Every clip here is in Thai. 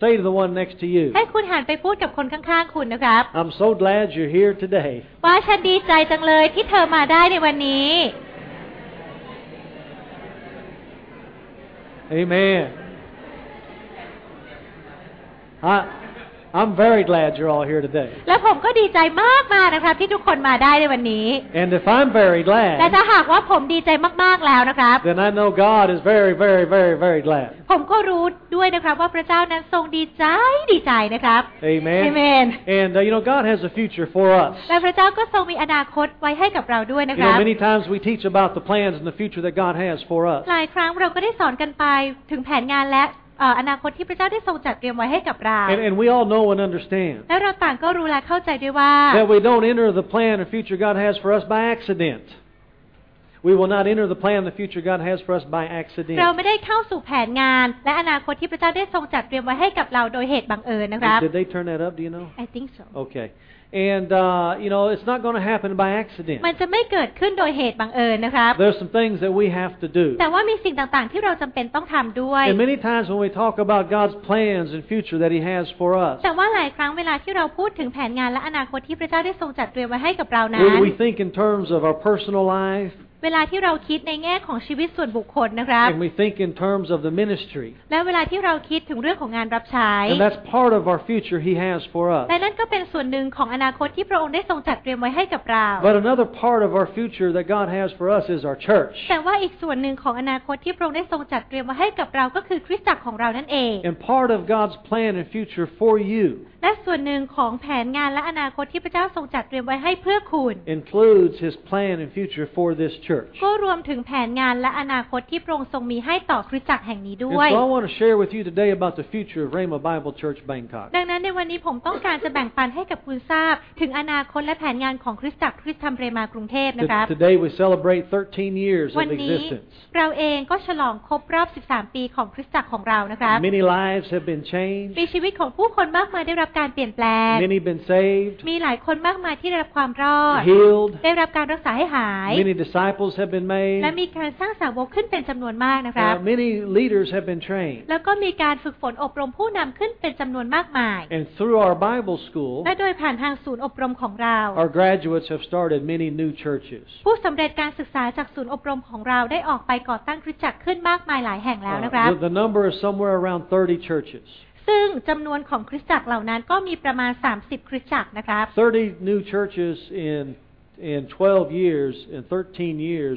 Say to the one next to you, ให้คุณหันไปพูดกับคนข้างๆคุณนะครับ I'm so glad you're here today. ว่าฉันดีใจจังเลยที่เธอมาได้ในวันนี้ Amen. I'm very glad you're all here today. และผมก็ดีใจมากๆนะครับที่ทุกคนมาได้ในวันนี้ And if I'm very glad, และถ้าหากว่าผมดีใจมากๆแล้วนะครับ then I know God is very, very, very, very glad. ผมก็รู้ด้วยนะครับว่าพระเจ้านั้นทรงดีใจนะครับ Amen. Amen. And God has a future for us. และพระเจ้าก็ทรงมีอนาคตไว้ให้กับเราด้วยนะครับ Many times we teach about the plans and the future that God has for us. หลายครั้งเราก็ได้สอนกันไปถึงแผนงานและอนาคตที่พระเจ้าได้ทรงจัดเตรียมไว้ให้กับเรา And we all know and understand และเราต่างก็รู้และเข้าใจด้วยว่า that we don't enter the plan and future God has for us by accident. We will not enter the plan and the future God has for us by accident. เราไม่ได้เข้าสู่แผนงานและอนาคตที่พระเจ้าได้ทรงจัดเตรียมไว้ให้กับเราโดยเหตุบังเอิญนะครับ Did they turn that up? Do you know? I think so. Okay. And it's not going to happen by accident. มันจะไม่เกิดขึ้นโดยเหตุบังเอิญนะครับ There's some things that we have to do. แต่ว่ามีสิ่งต่างๆที่เราจำเป็นต้องทำด้วย And many times when we talk about God's plans and future that He has for us, แต่ว่าหลายครั้งเวลาที่เราพูดถึงแผนงานและอนาคตที่พระเจ้าได้ทรงจัดเตรียมไว้ให้กับเรานั้น we think in terms of our personal life. เวลาที่เราคิดในแง่ของชีวิตส่วนบุคคลนะครับ And we think in terms of the ministry. และเวลาที่เราคิดถึงเรื่องของงานรับใช้ And that's part of our future He has for us. และนั่นก็เป็นส่วนหนึ่งของอนาคตที่พระองค์ได้ทรงจัดเตรียมไว้ให้กับเรา But another part of our future that God has for us is our church. แต่ว่าอีกส่วนหนึ่งของอนาคตที่พระองค์ได้ทรงจัดเตรียมไว้ให้กับเราก็คือคริสตจักรของเรานั่นเอง And part of God's plan and future for you และส่วนหนึ่งของแผนงานและอนาคตที่พระเจ้าทรงจัดเตรียมไว้ให้เพื่อคุณ includes His plan and future for this church. ก็รวมถึงแผนงานและอนาคตที่พระองค์ทรงมีให้ต่อคริสตจักรแห่งนี้ด้วย And so I want to share with you today about the future of Rhema Bible Church Bangkok. ดังนั้นในวันนี้ผมต้องการจะแบ่งปันให้กับคุณทราบถึงอนาคตและแผนงานของคริสตจักรคริสตธรรมเรมากรุงเทพนะครับ Today we celebrate 13 years วัน of นี้ existence. เราเองก็ฉลองครบรอบ 13 ปีของคริสตจักรของเรานะครับ Many lives have been changed. มีชีวิตของผู้คนมากมายได้รับการเปลี่ยนแปลง Many been saved. มีหลายคนมากมายที่ได้รับความรอด Healed. ได้รับการรักษาให้หาย Many disciples have been made. และมีการสร้างสาวกขึ้นเป็นจำนวนมากนะครับ Many leaders have been trained. แล้วก็มีการฝึกฝนอบรมผู้นำขึ้นเป็นจำนวนมากมาย And through our Bible school, และโดยผ่านทางศูนย์อบรมของเรา our graduates have started many new churches. ผู้สำเร็จการศึกษาจากศูนย์อบรมของเราได้ออกไปก่อตั้งคริสตจักรขึ้นมากมายหลายแห่งแล้วนะครับ The number is somewhere around 30 churches. ซึ่งจำนวนของคริสตจักรเหล่านั้นก็มีประมาณ30คริสตจักรนะครับ 30 new churches in 12 years, in 13 years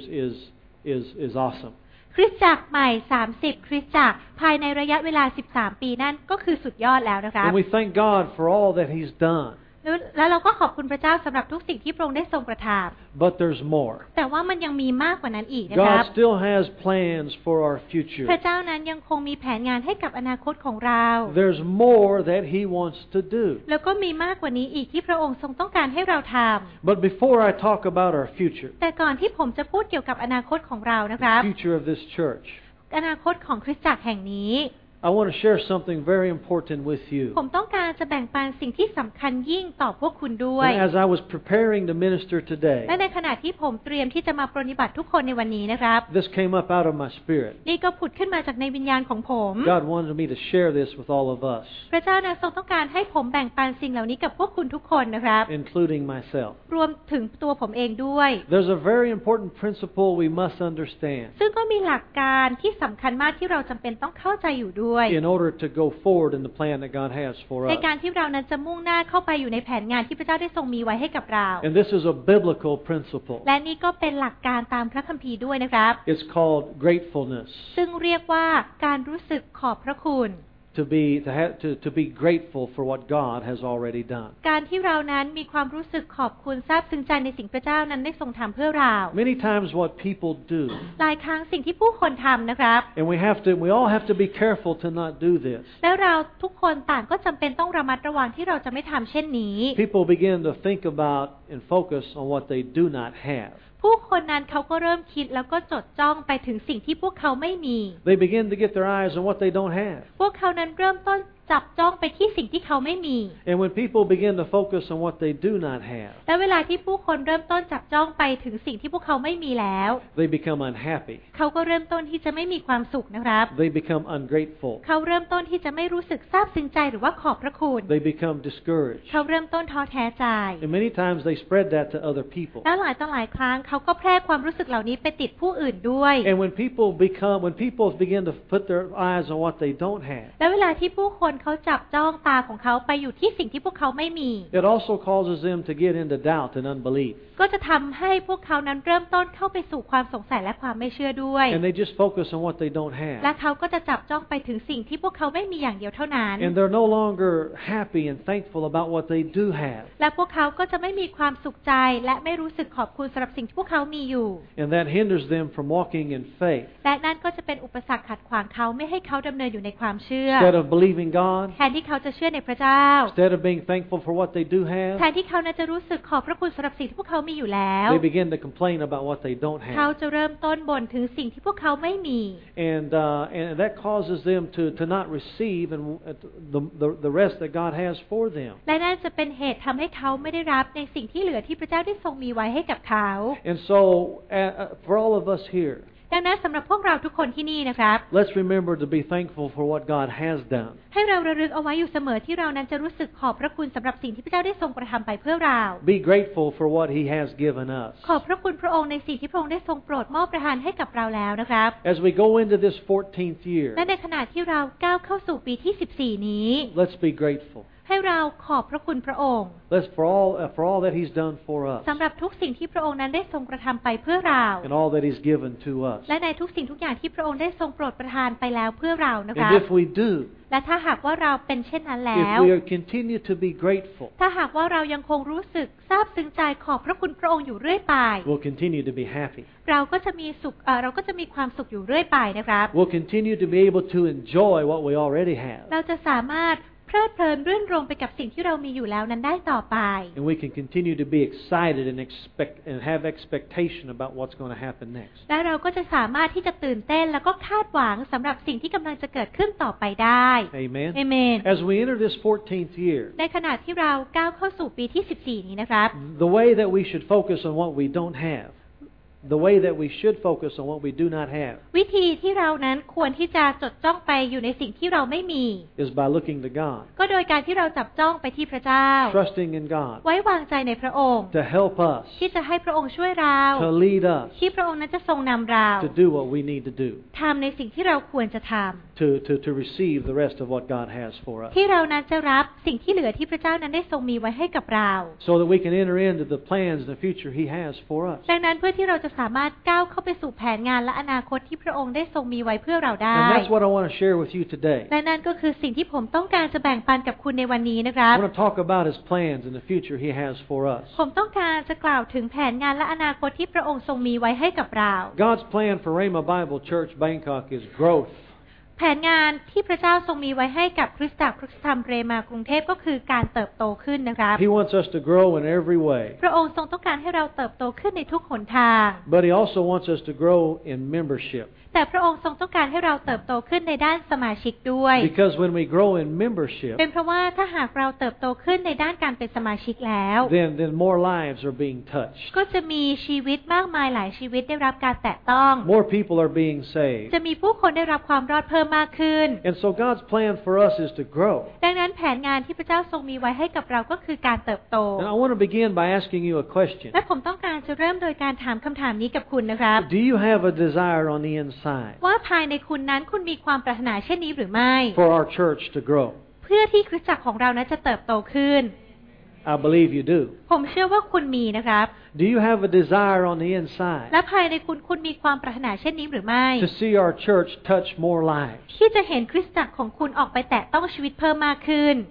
is awesome. คริสตจักรใหม่30คริสตจักรภายในระยะเวลา13ปีนั่นก็คือสุดยอดแล้วนะครับ And we thank God for all that He's done. แล้วเราก็ขอบคุณพระเจ้าสำหรับทุกสิ่งที่พระองค์ได้ทรงประทาน But there's more. แต่ว่ามันยังมีมากกว่านั้นอีกนะครับ God still has plans for our future. พระเจ้านั้นยังคงมีแผนงานให้กับอนาคตของเรา There's more that He wants to do. แล้วก็มีมากกว่านี้อีกที่พระองค์ทรงต้องการให้เราทำ But before I talk about our future, แต่ก่อนที่ผมจะพูดเกี่ยวกับอนาคตของเรานะครับ the future of this church, อนาคตของคริสตจักรแห่งนี้ I want to share something very important with you. ผมต้องการจะแบ่งปันสิ่งที่สำคัญยิ่งต่อพวกคุณด้วย And as I was preparing to minister today, และในขณะที่ผมเตรียมที่จะมาปรนนิบัติทุกคนในวันนี้นะครับ this came up out of my spirit. นี่ก็ผุดขึ้นมาจากในวิญญาณของผม God wanted me to share this with all of us, พระเจ้านั้นทรงต้องการให้ผมแบ่งปันสิ่งเหล่านี้กับพวกคุณทุกคนนะครับ including myself. รวมถึงตัวผมเองด้วย There's a very important principle we must understand ซึ่งก็มีหลักการที่สำคัญมากที่เราจำเป็นต้องเข้าใจอยู่ด้วย in order to go forward in the plan that God has for ใน us. การที่เรานั้นจะมุ่งหน้าเข้าไปอยู่ในแผนงานที่พระเจ้าได้ทรงมีไว้ให้กับเรา And this is a biblical principle. และนี่ก็เป็นหลักการตามพระคัมภีร์ด้วยนะครับ It's called gratefulness. ซึ่งเรียกว่าการรู้สึกขอบพระคุณ To be grateful for what God has already done. การที่เรานั้นมีความรู้สึกขอบคุณซาบซึ้งใจในสิ่งพระเจ้านั้นได้ทรงทำเพื่อเรา Many times what people do, หลายครั้งสิ่งที่ผู้คนทำนะครับ and we all have to be careful to not do this. แล้วเราทุกคนต่างก็จำเป็นต้องระมัดระวังที่เราจะไม่ทำเช่นนี้ People begin to think about and focus on what they do not have. ผู้คนนั้นเขาก็เริ่มคิดแล้วก็จดจ้องไปถึงสิ่งที่พวกเขาไม่มี They begin to get their eyes on what they don't have. พวกเขานั้นเริ่มต้นจับจ้องไปที่สิ่งที่เขาไม่มี And when people begin to focus on what they do not have, และเวลาที่ผู้คนเริ่มต้นจับจ้องไปถึงสิ่งที่พวกเขาไม่มีแล้ว they become unhappy. เขาก็เริ่มต้นที่จะไม่มีความสุขนะครับ They become ungrateful. เขาเริ่มต้นที่จะไม่รู้สึกซาบซึ้งใจหรือว่าขอบพระคุณ They become discouraged. เขาเริ่มต้นท้อแท้ใจ And many times they spread that to other people. แล้วหลายต่อหลายครั้งเขาก็แพร่ความรู้สึกเหล่านี้ไปติดผู้อื่นด้วย And when people begin to put their eyes on what they don't have, แล้วเวลาที่ผู้คนเขาจับจ้องตาของเขาไปอยู่ที่สิ่งที่พวกเขาไม่มี it also causes them to get into doubt and unbelief. ก็จะทำให้พวกเขานั้นเริ่มต้นเข้าไปสู่ความสงสัยและความไม่เชื่อด้วย And they just focus on what they don't have. และเขาก็จะจับจ้องไปถึงสิ่งที่พวกเขาไม่มีอย่างเดียวเท่านั้น And they're no longer happy and thankful about what they do have. และพวกเขาก็จะไม่มีความสุขใจและไม่รู้สึกขอบคุณสำหรับสิ่งที่พวกเขามีอยู่ And that hinders them from walking in faith. และนั่นก็จะเป็นอุปสรรคขัดขวางเขาไม่ให้เขาดำเนินอยู่ในความเชื่อ Instead of believing God, แทนที่เขาจะเชื่อในพระเจ้า instead of being thankful for what they do แท have, นที่เขานั้นจะรู้สึกขอบพระคุณสำหรับสิ่งที่พวกเขามีอยู่แล้ว they begin to complain about what they don't เขา have. จะเริ่มต้นบ่นถึงสิ่งที่พวกเขาไม่มี And that causes them to not receive the rest that God has for them. และนั่นจะเป็นเหตุทำให้เขาไม่ได้รับในสิ่งที่เหลือที่พระเจ้าได้ทรงมีไว้ให้กับเขา And so, for all of us here, ดังนั้นสำหรับพวกเราทุกคนที่นี่นะครับ let's remember to be thankful for what God has done. ให้เราระลึกเอาไว้อยู่เสมอที่เรานั้นจะรู้สึกขอบพระคุณสำหรับสิ่งที่พระเจ้าได้ทรงกระทำไปเพื่อเรา Be grateful for what He has given us. ขอบพระคุณพระองค์ในสิ่งที่พระองค์ได้ทรงโปรดมอบประทานให้กับเราแล้วนะครับ As we go into this 14th year, และในขณะที่เราก้าวเข้าสู่ปีที่ 14 นี้ let's be grateful. ให้เราขอบพระคุณพระองค์ Let's for all that He's done for us สำหรับทุกสิ่งที่พระองค์นั้นได้ทรงกระทำไปเพื่อเรา and all that He's given to us. และในทุกสิ่งทุกอย่างที่พระองค์ได้ทรงโปรดประทานไปแล้วเพื่อเรานะคะ And if we do, และถ้าหากว่าเราเป็นเช่นนั้นแล้ว if we continue to be grateful, ถ้าหากว่าเรายังคงรู้สึกซาบซึ้งใจขอบพระคุณพระองค์อยู่เรื่อยไป we'll continue to be happy. เราก็จะมีความสุขอยู่เรื่อยไปนะครับ We'll continue to be able to enjoy what we already have. เราจะสามารถเพลิดเพลินรื่นรมไปกับสิ่งที่เรามีอยู่แล้วนั้นได้ต่อไป And we can continue to be excited and have expectation about what's going to happen next. และเราก็จะสามารถที่จะตื่นเต้นแล้วก็คาดหวังสำหรับสิ่งที่กำลังจะเกิดขึ้นต่อไปได้ Amen. เอเมน As we enter this 14th year, ในขณะที่เราก้าวเข้าสู่ปีที่ 14 นี้นะครับ the way that we should focus on what we don't have, the way that we should focus on what we do not have, วิธีที่เรานั้นควรที่จะจดจ้องไปอยู่ในสิ่งที่เราไม่มี is by looking to God, ก็โดยการที่เราจับจ้องไปที่พระเจ้า trusting in God, ไว้วางใจในพระองค์ to help us, ที่จะให้พระองค์ช่วยเรา to lead us, ที่พระองค์นั้นจะทรงนำเรา to do what we need to do, ทำในสิ่งที่เราควรจะท to receive the rest of what God has for us, ำที่เรานั้นจะรับสิ่งที่เหลือที่พระเจ้านั้นได้ทรงมีไว้ให้กับเรา so that we can enter into the plans and the future He has for us. ดังนั้นเพื่อที่เราจะสามารถก้าวเข้าไปสู่แผนงานและอนาคตที่พระองค์ได้ทรงมีไว้เพื่อเราได้ And that's what I want to share with you today. และนั่นก็คือสิ่งที่ผมต้องการจะแบ่งปันกับคุณในวันนี้นะครั I บ want to talk about His plans and the future He has for us. ผมต้องการจะกล่าวถึงแผนงานและอนาคตที่พระองค์ทรงมีไว้ให้กับเรา God's plan for Rhema Bible Church Bangkok is growth. แผนงานที่พระเจ้าทรงมีไว้ให้กับคริสตจักรคริสตธรรมเรมากรุงเทพก็คือการเติบโตขึ้นนะครับ He wants us to grow in every way. พระองค์ทรงต้องการให้เราเติบโตขึ้นในทุกหนทาง But He also wants us to grow in membership. แต่พระองค์ทรงต้องการให้เราเติบโตขึ้นในด้านสมาชิกด้วย Because when we grow in membership, เป็นเพราะว่าถ้าหากเราเติบโตขึ้นในด้านการเป็นสมาชิกแล้ว then more lives are being touched. ก็จะมีชีวิตมากมายหลายชีวิตได้รับการแตะต้อง More people are being saved. จะมีผู้คนได้รับความรอดเพิ่มมากขึ้น And so God's plan for us is to grow. ดังนั้นแผนงานที่พระเจ้าทรงมีไว้ให้กับเราก็คือการเติบโต And I want to begin by asking you a question. และผมต้องการจะเริ่มโดยการถามคำถามนี้กับคุณนะครับ Do you have a desire on the inside ว่าภายในคุณนั้นคุณมีความปรารถนาเช่นนี้หรือไม่ for our church to grow? เพื่อที่คริสตจักรของเรานั้นจะเติบโตขึ้น I believe you do. ผมเชื่อว่าคุณมีนะครับ Do you have a desire on the inside และภายในคุณมีความปรารถนาเช่นนี้หรือไม่ to see our church touch more lives? ที่จะเห็นคริสตจักรของคุณออกไปแตะต้องชีวิตเพิ่มมากขึ้น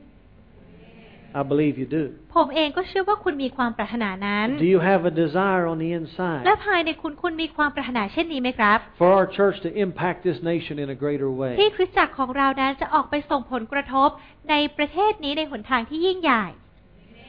I believe you do. ผมเองก็เชื่อว่าคุณมีความปรารถนานั้น Do you have a desire on the และ inside ภายในคุณมีความปรารถนาเช่นนี้ไหมครับ for our church to impact this nation in a greater ที่ way? คริสตจักรของเรานั้นจะออกไปส่งผลกระทบในประเทศนี้ในหนทางที่ยิ่งใหญ่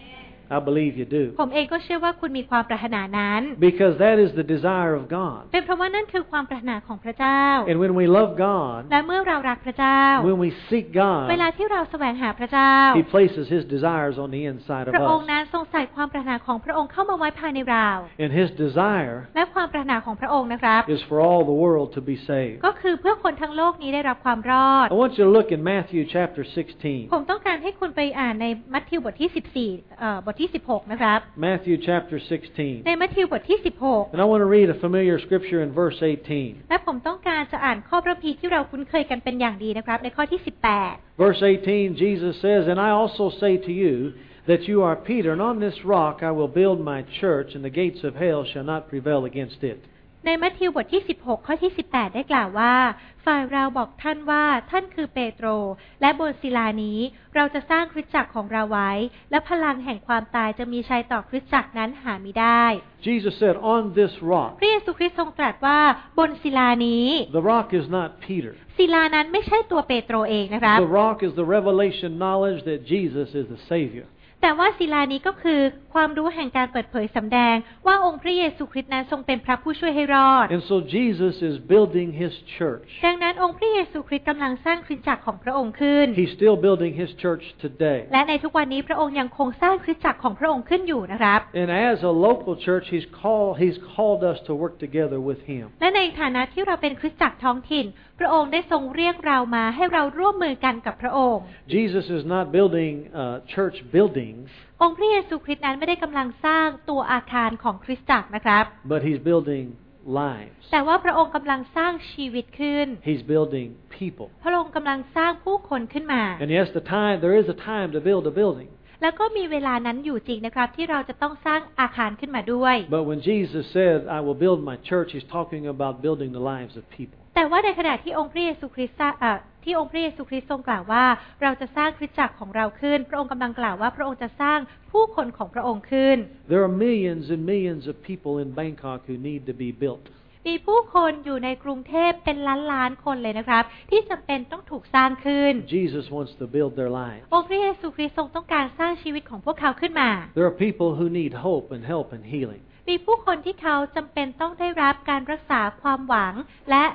I believe you do. ผมเองก็เชื่อว่าคุณมีความปรารถนานั้น Because that is the desire of God. เป็นเพราะว่านั่นคือความปรารถนาของพระเจ้า And when we love God, และเมื่อเรารักพระเจ้า when we seek เว God, ลาที่เราแสวงหาพระเจ้า He places His desires on the inside of พระองค์ us. นั้นทรงใส่ความปรารถนาของพระองค์เข้ามาไว้ภายในเรา And His desire และความปรารถนาของพระองค์นะครับ is for all the world to be saved. ก็คือเพื่อคนทั้งโลกนี้ได้รับความรอด I want you to look in Matthew chapter 16. ผมต้องการให้คุณไปอ่านในมัทธิวบทที่14บทที่16นะครับ Matthew chapter ใน 16. มัทธิวบทที่16 And I want to read a familiar scripture in verse 18. และผมต้องการจะอ่านข้อพระคัมภีร์ที่เราคุ้นเคยกันเป็นอย่างดีนะครับในข้อที่18 Verse 18, Jesus says, And I also say to you that you are Peter, and on this rock I will build my church, and the gates of hell shall not prevail against it. ในมัทธิวบทที่16ข้อที่18ได้กล่าวว่าฝ่ายเราบอกท่านว่าท่านคือเปโตรและบนศิลานี้เราจะสร้างคริสตจักรของเราไว้และพลังแห่งความตายจะมีชัยต่อคริสตจักรนั้นหามิได้ Jesus said, On this rock. พระเยซูคริสต์ทรงตรัสว่าบนศิลานี้ The rock is not Peter. ศิลานั้นไม่ใช่ตัวเปโตรเองนะครับ The rock is the revelation knowledge that Jesus is the Savior. แต่ว่าศิลานี้ก็คือความรู้แห่งการเปิดเผยสำแดงว่าองค์พระเยซูคริสต์นั้นทรงเป็นพระผู้ช่วยให้รอด And so Jesus is building His church. ดังนั้นองค์พระเยซูคริสต์กำลังสร้างคริสตจักรของพระองค์ขึ้น He's still building His church today. และในทุกวันนี้พระองค์ยังคงสร้างคริสตจักรของพระองค์ขึ้นอยู่นะครับ And as a local church, He's called us to work together with Him. และในฐานะที่เราเป็นคริสตจักรท้องถิ่นพระองค์ได้ทรงเรียกเรามาให้เราร่วมมือกันกับพระองค์ Jesus is not building church buildings, องค์พระเยซูคริสต์นั้นไม่ได้กำลังสร้างตัวอาคารของคริสตจักรนะครับ but He's building lives. แต่ว่าพระองค์กำลังสร้างชีวิตขึ้น He's building people. พระองค์กำลังสร้างผู้คนขึ้นมา And yes, there is a time to build a building. แล้วก็มีเวลานั้นอยู่จริงนะครับที่เราจะต้องสร้างอาคารขึ้นมาด้วย But when Jesus said, I will build my church, He's talking about building the lives of people. แต่ว่าในขณะที่องค์พระเยซูคริสต์ทรงกล่าวว่าเราจะสร้างคริสตจักรของเราขึ้นพระองค์กำลังกล่าวว่าพระองค์จะสร้างผู้คนของพระองค์ขึ้น There are millions and millions of people in Bangkok who need to be built. มีผู้คนอยู่ในกรุงเทพเป็นล้านๆคนเลยนะครับที่จำเป็นต้องถูกสร้างขึ้น Jesus wants to build their lives. องค์พระเยซูคริสต์ทรงต้องการสร้างชีวิตของพวกเขาขึ้นมา There are people who need hope and help and healing. มีผู้คนที่เขาจำเป็นต้องได้รับการรักษาความหวังและ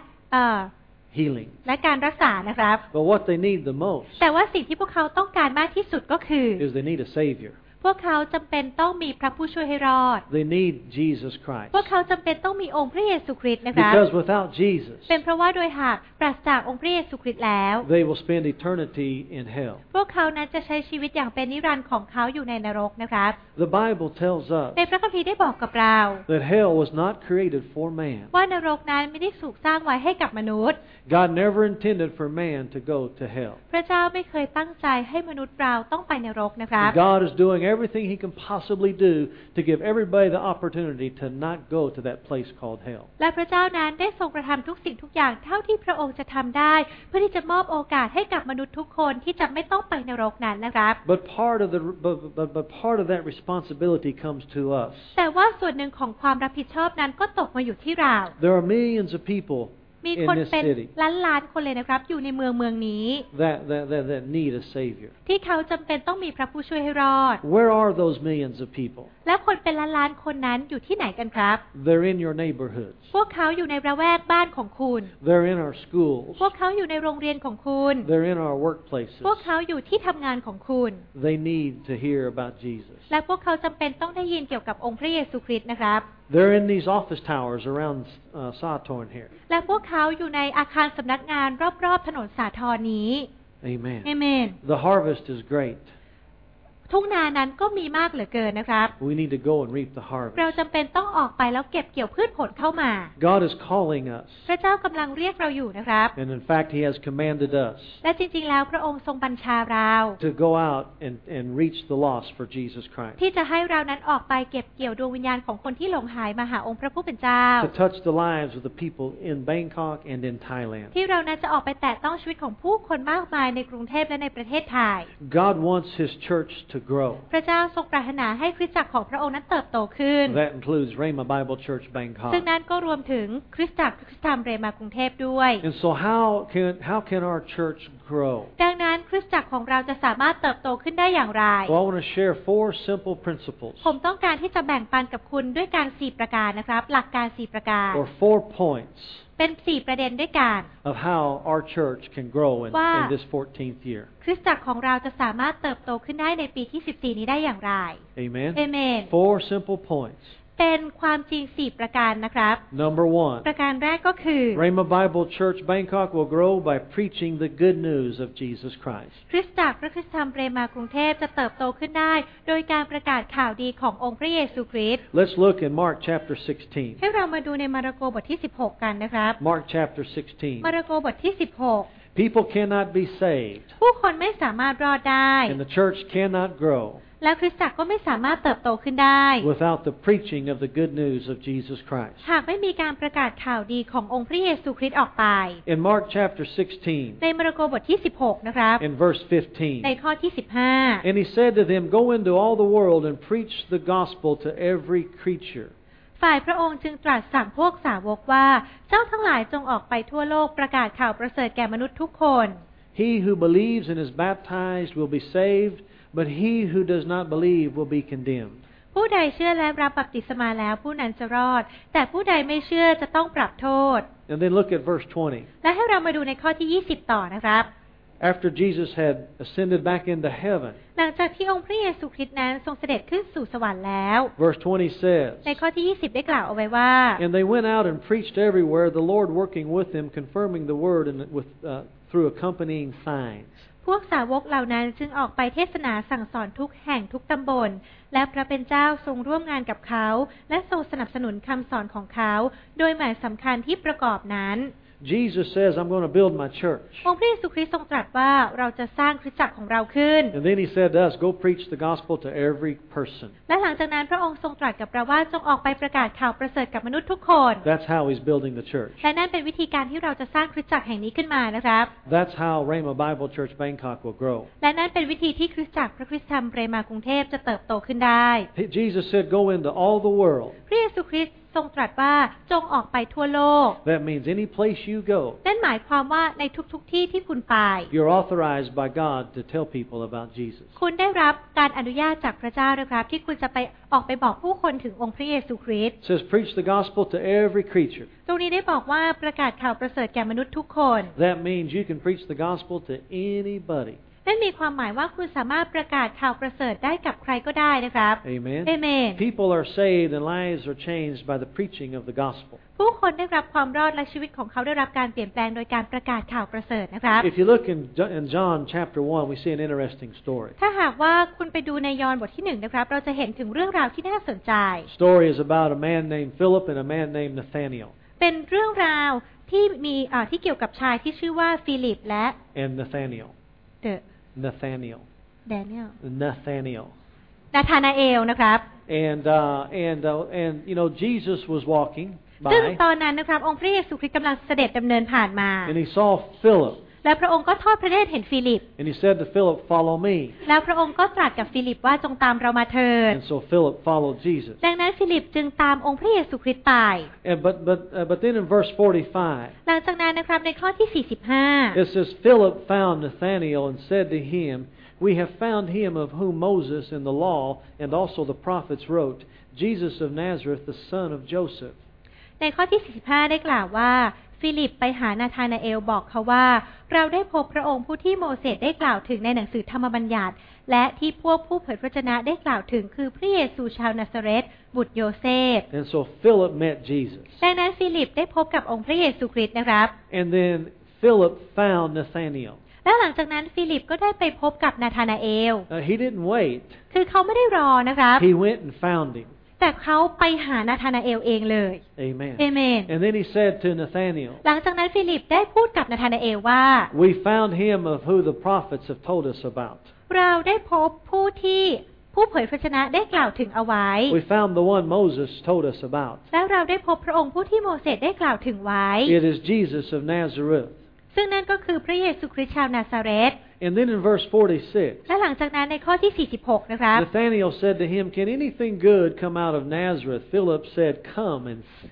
healing. การรักษานะครับ But what they need the most แต่ว่าสิ่งที่พวกเขาต้องการมากที่สุดก็คือ is they need a Savior. พวกเขาจำเป็นต้องมีพระผู้ช่วยให้รอด They need Jesus Christ. พวกเขาจำเป็นต้องมีองค์พระเยซูคริสต์นะครับ Because without Jesus, เป็นเพราะว่าโดยหากปราศจากองค์พระเยซูคริสต์แล้ว they will spend eternity in hell. พวกเขานั้นจะใช้ชีวิตอย่างเป็นนิรันดร์ของเขาอยู่ในนรกนะครับ The Bible tells us ในพระคัมภีร์ได้บอกกับเรา that hell was not created for man. ว่านรกนั้นไม่ได้ถูกสร้างไว้ให้กับมนุษย์ God never intended for man to go to hell. พระเจ้าไม่เคยตั้งใจให้มนุษย์เราต้องไปนรกนะครับ God is doing everything He can possibly do to give everybody the opportunity to not go to that place called hell. และพระเจ้านั้นได้ทรงกระทำทุกสิ่งทุกอย่างเท่าที่พระองค์จะทำได้เพื่อที่จะมอบโอกาสให้กับมนุษย์ทุกคนที่จะไม่ต้องไปนรกนั้นนะครับ But part of that responsibility comes to us. แต่ว่าส่วนหนึ่งของความรับผิดชอบนั้นก็ตกมาอยู่ที่เรา There are millions of people มี in คน this เป็น city ล้านๆคนเลยนะครับอยู่ในเมืองนี้ that need a Savior. ที่เขาจำเป็นต้องมีพระผู้ช่วยให้รอด Where are those millions of people? และคนเป็นล้านๆคนนั้นอยู่ที่ไหนกันครับ They're in your neighborhoods. พวกเขาอยู่ในระแวกบ้านของคุณ They're in our schools. พวกเขาอยู่ในโรงเรียนของคุณ They're in our workplaces. พวกเขาอยู่ที่ทำงานของคุณ They need to hear about Jesus. และพวกเขาจำเป็นต้องได้ยินเกี่ยวกับองค์พระเยซูคริสต์นะครับ They're in these office towers around Satorn here. และพวกเขาอยู่ในอาคารสำนักงานรอบๆถนนสาทรนี้ Amen. เอเมน The harvest is great. ทุ่งนานั้นก็มีมากเหลือเกินนะครับ We need to go and reap the เรา harvest. จำเป็นต้องออกไปแล้วเก็บเกี่ยวพืชผลเข้ามา God is calling us. พระเจ้ากำลังเรียกเราอยู่นะครับ And in fact, He has commanded us และจริงๆแล้วพระองค์ทรงบัญชาเรา to go out and reach the lost for Jesus Christ. ที่จะให้เรานั้นออกไปเก็บเกี่ยวดวงวิญญาณของคนที่หลงหายมาหาองค์พระผู้เป็นเจ้า To touch the lives of the people in Bangkok and in Thailand. ที่เรานั้นจะออกไปแตะต้องชีวิตของผู้คนมากมายในกรุงเทพและในประเทศไทย God wants His church to grow. พระเจ้าทรงปรารถนาให้คริสตจักรของพระองค์นั้นเติบโตขึ้น That includes Rhema Bible Church ซึ่ง Bangkok. นั้นก็รวมถึงคริสตจักรคริสตธรรมเรมากรุงเทพด้วย And so how can our church grow? ดังนั้นคริสตจักรของเราจะสามารถเติบโตขึ้นได้อย่างไร Well, I want to share 4 simple principles ผมต้องการที่จะแบ่งปันกับคุณด้วยการ4ประการนะครับหลักการ4ประการ or 4 points เป็น4ประเด็นด้วยกัน of how our church can grow in ว่า this 14th year. คริสตจักรของเราจะสามารถเติบโตขึ้นได้ในปีที่14นี้ได้อย่างไร Amen? Amen 4 simple points. เป็นความจริง4ประการนะครับ Number 1. ประการแรกก็คือ Rhema Bible Church Bangkok will grow by preaching the good news of Jesus Christ. คริสตจักรพระคริสตธรรมเรมากรุงเทพจะเติบโตขึ้นได้โดยการประกาศข่าวดีขององค์พระเยซูคริสต์ Let's look in Mark chapter 16. ให้เรามาดูในมาระโกบทที่16กันนะครับ Mark chapter มา 16. ระโกบทที่ People cannot be saved, 16ผู้คนไม่สามารถรอดได้ and the church cannot grow และคริสตจักรก็ไม่สามารถเติบโตขึ้นได้ without the preaching of the good news of Jesus Christ. หากไม่มีการประกาศข่าวดีขององค์พระเยซูคริสต์ออกไป In Mark chapter ใน 16, มาระโกบทที่16นะครับ in verse ใน 15, ข้อที่ and he said to them, Go into all the world and preach the gospel to every creature. 15ฝ่ายพระองค์จึงตรัสสั่งพวกสาวกว่าเจ้าทั้งหลายจงออกไปทั่วโลกประกาศข่าวประเสริฐแก่มนุษย์ทุกคน He who believes and is baptized will be saved, but he who does not believe will be condemned. ผู้ใดเชื่อและรับบัพติศมาแล้วผู้นั้นจะรอดแต่ผู้ใดไม่เชื่อจะต้องปรับโทษ And then look at verse 20. และให้เรามาดูในข้อที่20ต่อนะครับ After Jesus had ascended back into heaven, หลังจากที่องค์พระเยซูคริสต์นั้นทรงเสด็จขึ้นสู่สวรรค์แล้ว verse 20 says, ในข้อที่20ได้กล่าวเอาไว้ว่า And they went out and preached everywhere, the Lord working with them, confirming the word through accompanying signs. พวกสาวกเหล่านั้นจึงออกไปเทศนาสั่งสอนทุกแห่งทุกตำบลและพระเป็นเจ้าทรงร่วมงานกับเขาและทรงสนับสนุนคำสอนของเขาโดยหมายสำคัญที่ประกอบนั้น Jesus says, I'm going to build my church. องค์พระเยซูคริสต์ทรงตรัสว่าเราจะสร้างคริสตจักรของเราขึ้น And then he said to us, Go preach the gospel to every person. และหลังจากนั้นพระองค์ทรงตรัสกับเราว่าจงออกไปประกาศข่าวประเสริฐกับมนุษย์ทุกคน That's how he's building the church. และนั่นเป็นวิธีการที่เราจะสร้างคริสตจักรแห่งนี้ขึ้นมานะครับ That's how Rhema Bible Church Bangkok will grow. และนั่นเป็นวิธีที่คริสตจักรพระคริสตธรรมเรมากรุงเทพจะเติบโตขึ้นได้ Jesus said, Go into all the world. พระเยซูคริสต์ทรงตรัสว่าจงออกไปทั่วโลก That means any place you go, นั่นหมายความว่าในทุกที่ที่คุณไป you're authorized by God to tell people about Jesus. คุณได้รับการอนุญาตจากพระเจ้านะครับที่คุณจะไปออกไปบอกผู้คนถึงองค์พระเยซูคริสต์ It says, Preach the gospel to every creature. ตรงนี้ได้บอกว่าประกาศข่าวประเสริฐแก่มนุษย์ทุกคน That means you can preach the gospel to anybody. นั่นมีความหมายว่าคุณสามารถประกาศข่าวประเสริฐได้กับใครก็ได้นะครับ Amen. Amen. People are saved and lives are changed by the preaching of the gospel. ผู้คนได้รับความรอดและชีวิตของเขาได้รับการเปลี่ยนแปลงโดยการประกาศข่าวประเสริฐนะครับ If you look in John chapter 1, we see an interesting story. ถ้าหากว่าคุณไปดูในยอห์นบทที่1นะครับเราจะเห็นถึงเรื่องราวที่น่าสนใจ The story is about a man named Philip and a man named Nathaniel. เป็นเรื่องราวที่มีที่เกี่ยวกับชายที่ชื่อว่าฟิลิปและ And Nathaniel. เดอะ Nathaniel. แดเนียล Nathaniel. นาธานาเอลนะครับ And you know, Jesus was walking ซึ่ง by, ตอนนั้นนะครับองค์พระเยซูคริสต์กำลังเสด็จดำเนินผ่านมา and he saw Philip, และพระองค์ก็ทอดพระเนตรเห็นฟิลิป and he said to Philip, Follow me. แล้วพระองค์ก็ตรัสกับฟิลิปว่าจงตามเรามาเถิด And so Philip followed Jesus. ดังนั้นฟิลิปจึงตามองค์พระเยซูคริสต์ไป But then in verse 45, หลังจากนั้นนะครับในข้อที่ 45 it says, Philip found Nathanael and said to him, We have found him of whom Moses in the law and also the prophets wrote, Jesus of Nazareth, the son of Joseph. ในข้อที่ 45 ได้กล่าวว่าฟิลิปไปหานาธานาเอลบอกเขาว่าเราได้พบพระองค์ผู้ที่โมเสสได้กล่าวถึงในหนังสือธรรมบัญญัติและที่พวกผู้เผยพระวจนะได้กล่าวถึงคือพระเยซูชาวนาซาเรตบุตรโยเซฟ And so Philip met Jesus. ดังนั้นฟิลิปได้พบกับองค์พระเยซูคริสต์นะครับ And then Philip found Nathanael. และหลังจากนั้นฟิลิปก็ได้ไปพบกับนาธานาเอล He didn't wait. คือเขาไม่ได้รอนะครับ He went and found him. แต่เขาไปหานาธานาเอลเองเลย Amen. เอเมน And then he said to Nathanael, หลังจากนั้นฟิลิปได้พูดกับนาธานาเอลว่า We found him of who the prophets have told us about. เราได้พบผู้ที่ผู้เผยพระวจนะได้กล่าวถึงเอาไว้ We found the one Moses told us about. แล้วเราได้พบพระองค์ผู้ที่โมเสสได้กล่าวถึงไว้ It is Jesus of Nazareth. ซึ่งนั่นก็คือพระเยซูคริสต์ชาวนาซาเรต And then in verse 46, และหลังจากนั้นในข้อที่ 46 นะครับ Nathanael said to him, Can anything good come out of Nazareth? Philip said, Come and see.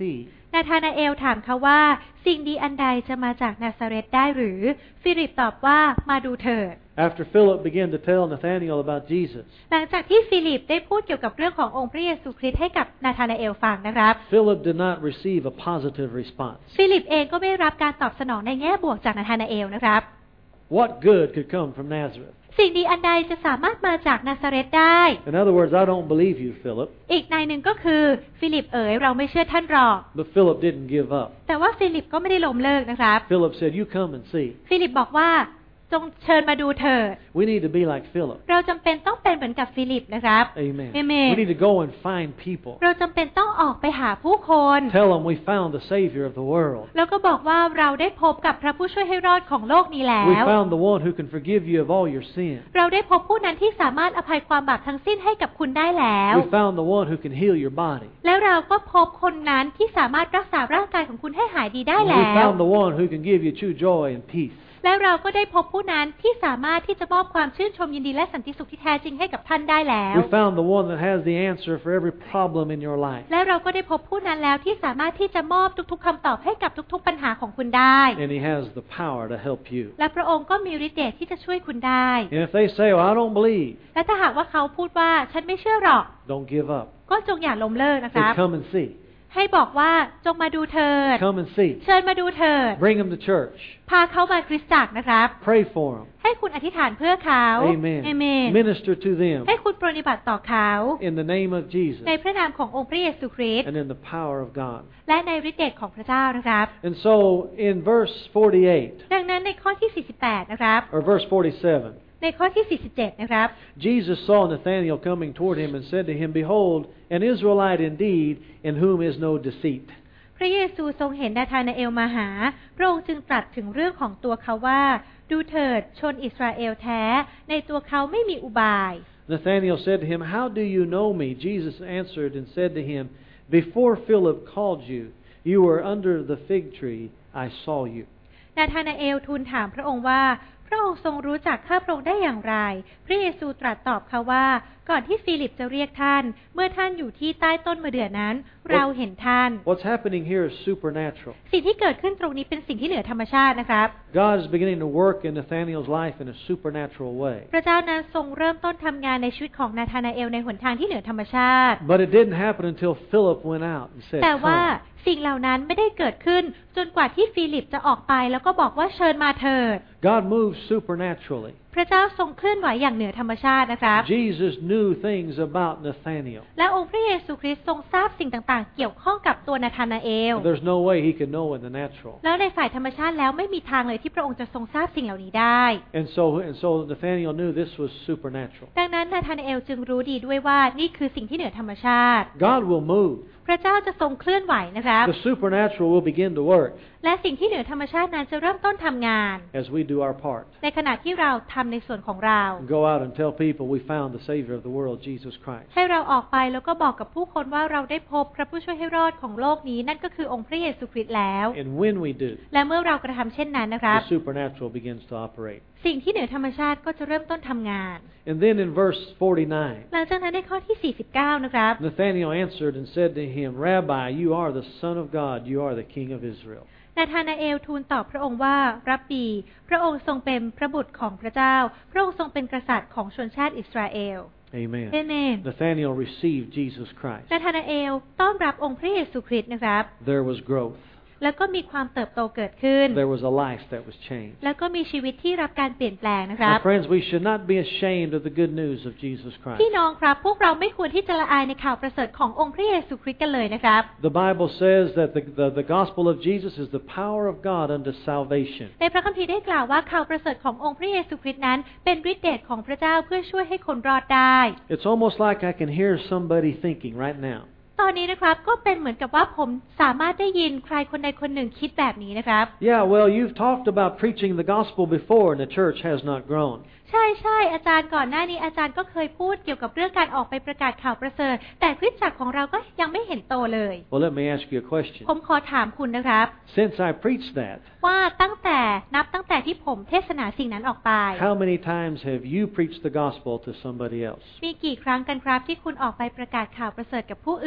นาธานาเอลถามเขาว่าสิ่งดีอันใดจะมาจากนาซาเรตได้หรือฟิลิปตอบว่ามาดูเถิด After Philip began to tell Nathanael about Jesus, หลังจากที่ฟิลิปได้พูดเกี่ยวกับเรื่องขององค์พระเยซูคริสต์ให้กับนาธานาเอลฟังนะครับ Philip did not receive a positive response. ฟิลิปเองก็ไม่รับการตอบสนองในแง่บวกจากนาธานาเอลนะครับ What good could come from Nazareth? สิ่งดีอันใดจะสามารถมาจากนาซาเรตได้ In other words, I don't believe you, Philip. อีกในหนึ่งก็คือฟิลิปเอ๋ยเราไม่เชื่อท่านหรอก But Philip didn't give up. แต่ว่าฟิลิปก็ไม่ได้ล้มเลิกนะครับ Philip said, "You come and see." ฟิลิปบอกว่าจงเชิญมาดูเถิด We need to be like Philip. เราจำเป็นต้องเป็นเหมือนกับฟิลิปนะครับ Amen. Amen. We need to go and find people. เราจำเป็นต้องออกไปหาผู้คน Tell them we found the Savior of the world. แล้วก็บอกว่าเราได้พบกับพระผู้ช่วยให้รอดของโลกนี้แล้ We ว found the one who can forgive you of all your sin. เราได้พบผู้นั้นที่สามารถอภัยความบาปทั้งสิ้นให้กับคุณได้แล้ว We found the one who can heal your body. แล้วเราก็พบคนนั้นที่สามารถรักษาร่างกายของคุณให้หายดีได้ We แล้ว found the one who can give you true joy and peace. และเราก็ได้พบผู้นั้นที่สามารถที่จะมอบความชื่นชมยินดีและสันติสุขที่แท้จริงให้กับท่านได้แล้ว We found the one that has the answer for every problem in your life. และเราก็ได้พบผู้นั้นแล้วที่สามารถที่จะมอบทุกๆคำตอบให้กับทุกๆปัญหาของคุณได้ And he has the power to help you. และพระองค์ก็มีฤทธิ์เดชที่จะช่วยคุณได้ And if they say, "Well, I don't believe," และถ้าหากว่าเขาพูดว่าฉันไม่เชื่อหรอก don't give up. ก็จงอย่าล้มเลิกนะค Say, รับ "Come and see." ให้บอกว่าจงมาดูเถิด Come and see. เชิญมาดูเถิด Bring them to church. พาเขามาคริสตจักรนะครับ Pray for them. ให้คุณอธิษฐานเพื่อเขา Amen. เอเมน Minister to them ให้คุณปรนนิบัติต่อเขา in the name of Jesus ในพระนามขององค์พระเยซูคริสต์ and in the power of God. และในฤทธิ์เดชของพระเจ้านะครับ And so in verse 48, ดังนั้นในข้อที่ 48 นะครับ or verse 47, ในข้อที่ 47 นะครับ Jesus saw Nathanael coming toward him and said to him, "Behold, an Israelite indeed, in whom is no deceit." พระเยซูทรงเห็นนาธานาเอลมาหาพระองค์จึงตรัสถึงเรื่องของตัวเขาว่าดูเถิดชนอิสราเอลแท้ในตัวเขาไม่มีอุบาย Nathanael said to him, "How do you know me?" Jesus answered and said to him, "Before Philip called you, you were under the fig tree. I saw you." นาธานาเอลทูลถามพระองค์ว่าพระองค์ทรงรู้จักข้าพระองค์ได้อย่างไรพระเยซูตรัสตอบเขาว่าก่อนที่ฟิลิปจะเรียกท่านเมื่อท่านอยู่ที่ใต้ต้นมะเดื่อนั้นเราเห็นท่าน What's happening here is supernatural. สิ่งที่เกิดขึ้นตรงนี้เป็นสิ่งที่เหนือธรรมชาตินะครับ God is beginning to work in Nathanael's life in a supernatural way. พระเจ้านั้นทรงเริ่มต้นทำงานในชีวิตของนาธานาเอลในหนทางที่เหนือธรรมชาติ But it didn't happen until Philip went out and said, แต่ว่า "Come." สิ่งเหล่านั้นไม่ได้เกิดขึ้นจนกว่าที่ฟิลิปจะออกไปแล้วก็บอกว่าเชิญมาเถิด God moves supernaturally. พระเจ้าทรงเคลื่อนไหวอย่างเหนือธรรมชาตินะครับ Jesus knew things about Nathanael. และองค์พระเยซูคริสต์ทรงทราบสิ่งต่างๆเกี่ยวข้องกับตัวนาธานาเอล There's no way he could know in the natural. แล้วในฝ่ายธรรมชาติแล้วไม่มีทางเลยที่พระองค์จะทรงทราบสิ่งเหล่านี้ได้ And so Nathanael knew this was supernatural. ดังนั้นนาธานาเอลจึงรู้ดีด้วยว่านี่คือสิ่งที่เหนือธรรมชาติ God will move. พระเจ้าจะทรงเคลื่อนไหวนะครับ The supernatural will begin to work และสิ่งที่เหนือธรรมชาตินั้นจะเริ่มต้นทำงาน as we do our part. ในขณะที่เราทำในส่วนของเรา Go out and tell people we found the Savior of the world, Jesus Christ. ให้เราออกไปแล้วก็บอกกับผู้คนว่าเราได้พบพระผู้ช่วยให้รอดของโลกนี้นั่นก็คือองค์พระเยซูคริสต์แล้ว And when we do, และเมื่อเรากระทำเช่นนั้นนะครับ the supernatural begins to operate. สิ่งที่เหนือธรรมชาติก็จะเริ่มต้นทำงาน And then in verse 49, หลังจากนั้นในข้อที่ 49 นะครับ Nathanael answered and said to him, "Rabbi, you are the Son of God, you are the King of Israel." นาธานาเอลทูลตอบพระองค์ว่ารับบีพระองค์ทรงเป็นพระบุตรของพระเจ้าพระองค์ทรงเป็นกษัตริย์ของชนชาติอิสราเอล Amen. เอเมน Nathanael received Jesus Christ. นาธานาเอลต้อนรับองค์พระเยซูคริสต์นะครับ There was growth. แล้วก็มีความเติบโตเกิดขึ้น There was a life that was changed. แล้วก็มีชีวิตที่รับการเปลี่ยนแปลงนะครับ My friends, we should not be ashamed of the good news of Jesus Christ. พี่น้องครับพวกเราไม่ควรที่จะละอายในข่าวประเสริฐขององค์พระเยซูคริสต์กันเลยนะครับ The Bible says that the gospel of Jesus is the power of God unto salvation. ในพระคัมภีร์ได้กล่าวว่าข่าวประเสริฐขององค์พระเยซูคริสต์นั้นเป็นฤทธิ์เดชของพระเจ้าเพื่อช่วยให้คนรอดได้ It's almost like I can hear somebody thinking right now. ตอนนี้นะครับก็เป็นเหมือนกับว่าผมสามารถได้ยินใครคนใดคนหนึ่งคิดแบบนี้นะครับ Yeah, well, you've talked about preaching the gospel before and the church has not grown. ใช่อาจารย์ก่อนหน้านี้อาจารย์ก็เคยพูดเกี่ยวกับเรื่องการออกไปประกาศข่าวประเสริฐแต่คริสตจักรของเราก็ยังไม่เห็นโตเลย Well, let me ask you a question. ผมขอถามคุณนะครับ Since I preached that, ว่าตั้งแต่ที่ผมเทศนาสิ่งนั้นออกไป how many times have you preached the gospel to somebody else? มีกี่ครั้งกันครับที่คุณออกไปประกาศข่าวประเสริฐกับผู้อื่น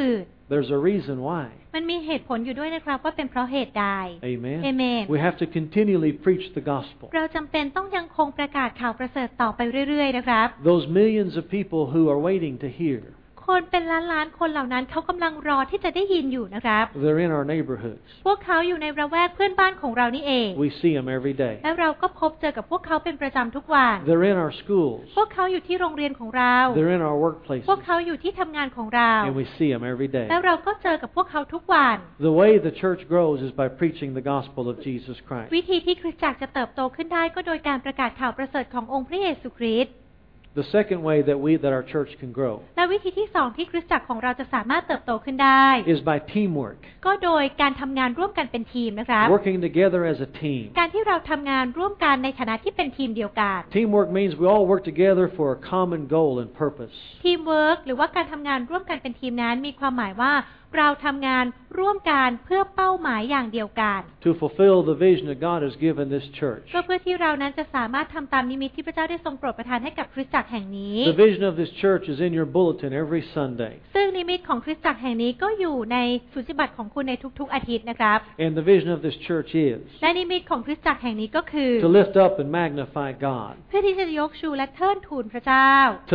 There's a reason why. มันมีเหตุผลอยู่ด้วยนะครับว่าเป็นเพราะเหตุใด Amen. Amen. We have to continually preach the gospel. เราจำเป็นต้องยังคงประกาศข่าวประเสริฐต่อไปเรื่อยๆนะครับ Those millions of people who are waiting to hear. คนเป็นล้านๆคนเหล่านั้นเขากำลังรอที่จะได้ยินอยู่นะครับ They're in our neighborhoods. พวกเขาอยู่ในระแวกเพื่อนบ้านของเรานี่เอง We see them every day. และเราก็พบเจอกับพวกเขาเป็นประจำทุกวัน They're in our schools. พวกเขาอยู่ที่โรงเรียนของเรา They're in our workplaces. พวกเขาอยู่ที่ทำงานของเรา And we see them every day. และเราก็เจอกับพวกเขาทุกวัน The way the church grows is by preaching the gospel of Jesus Christ. วิธีที่คริสตจักรจะเติบโตขึ้นได้ก็โดยการประกาศข่าวประเสริฐขององค์พระเยซูคริสต์ The second way that our church can grow และวิธีที่สองที่คริสตจักรของเราจะสามารถเติบโตขึ้นได้ is by teamwork. ก็โดยการทำงานร่วมกันเป็นทีมนะครับ Working together as a team. การที่เราทำงานร่วมกันในฐานะที่เป็นทีมเดียวกัน Teamwork means we all work together for a common goal and purpose. ทีมเวิร์กหรือว่าการทำงานร่วมกันเป็นทีมนั้นมีความหมายว่าเราทำงานร่วมกันเพื่อเป้าหมายอย่างเดียวกัน To fulfill the vision that God has given this church. ก็เพื่อที่เรานั้นจะสามารถทำตามนิมิตที่พระเจ้าได้ทรงโปรดประทานให้กับคริสตจักรแห่งนี้ The vision of this church is in your bulletin every Sunday. ซึ่งนิมิตของคริสตจักรแห่งนี้ก็อยู่ในสุจิบัตรของคุณในทุกๆอาทิตย์นะครับ And the vision of this church is และนิมิตของคริสตจักรแห่งนี้ก็คือ to lift up and magnify God. เพื่อที่จะยกชูและเทิดทูนพระเจ้า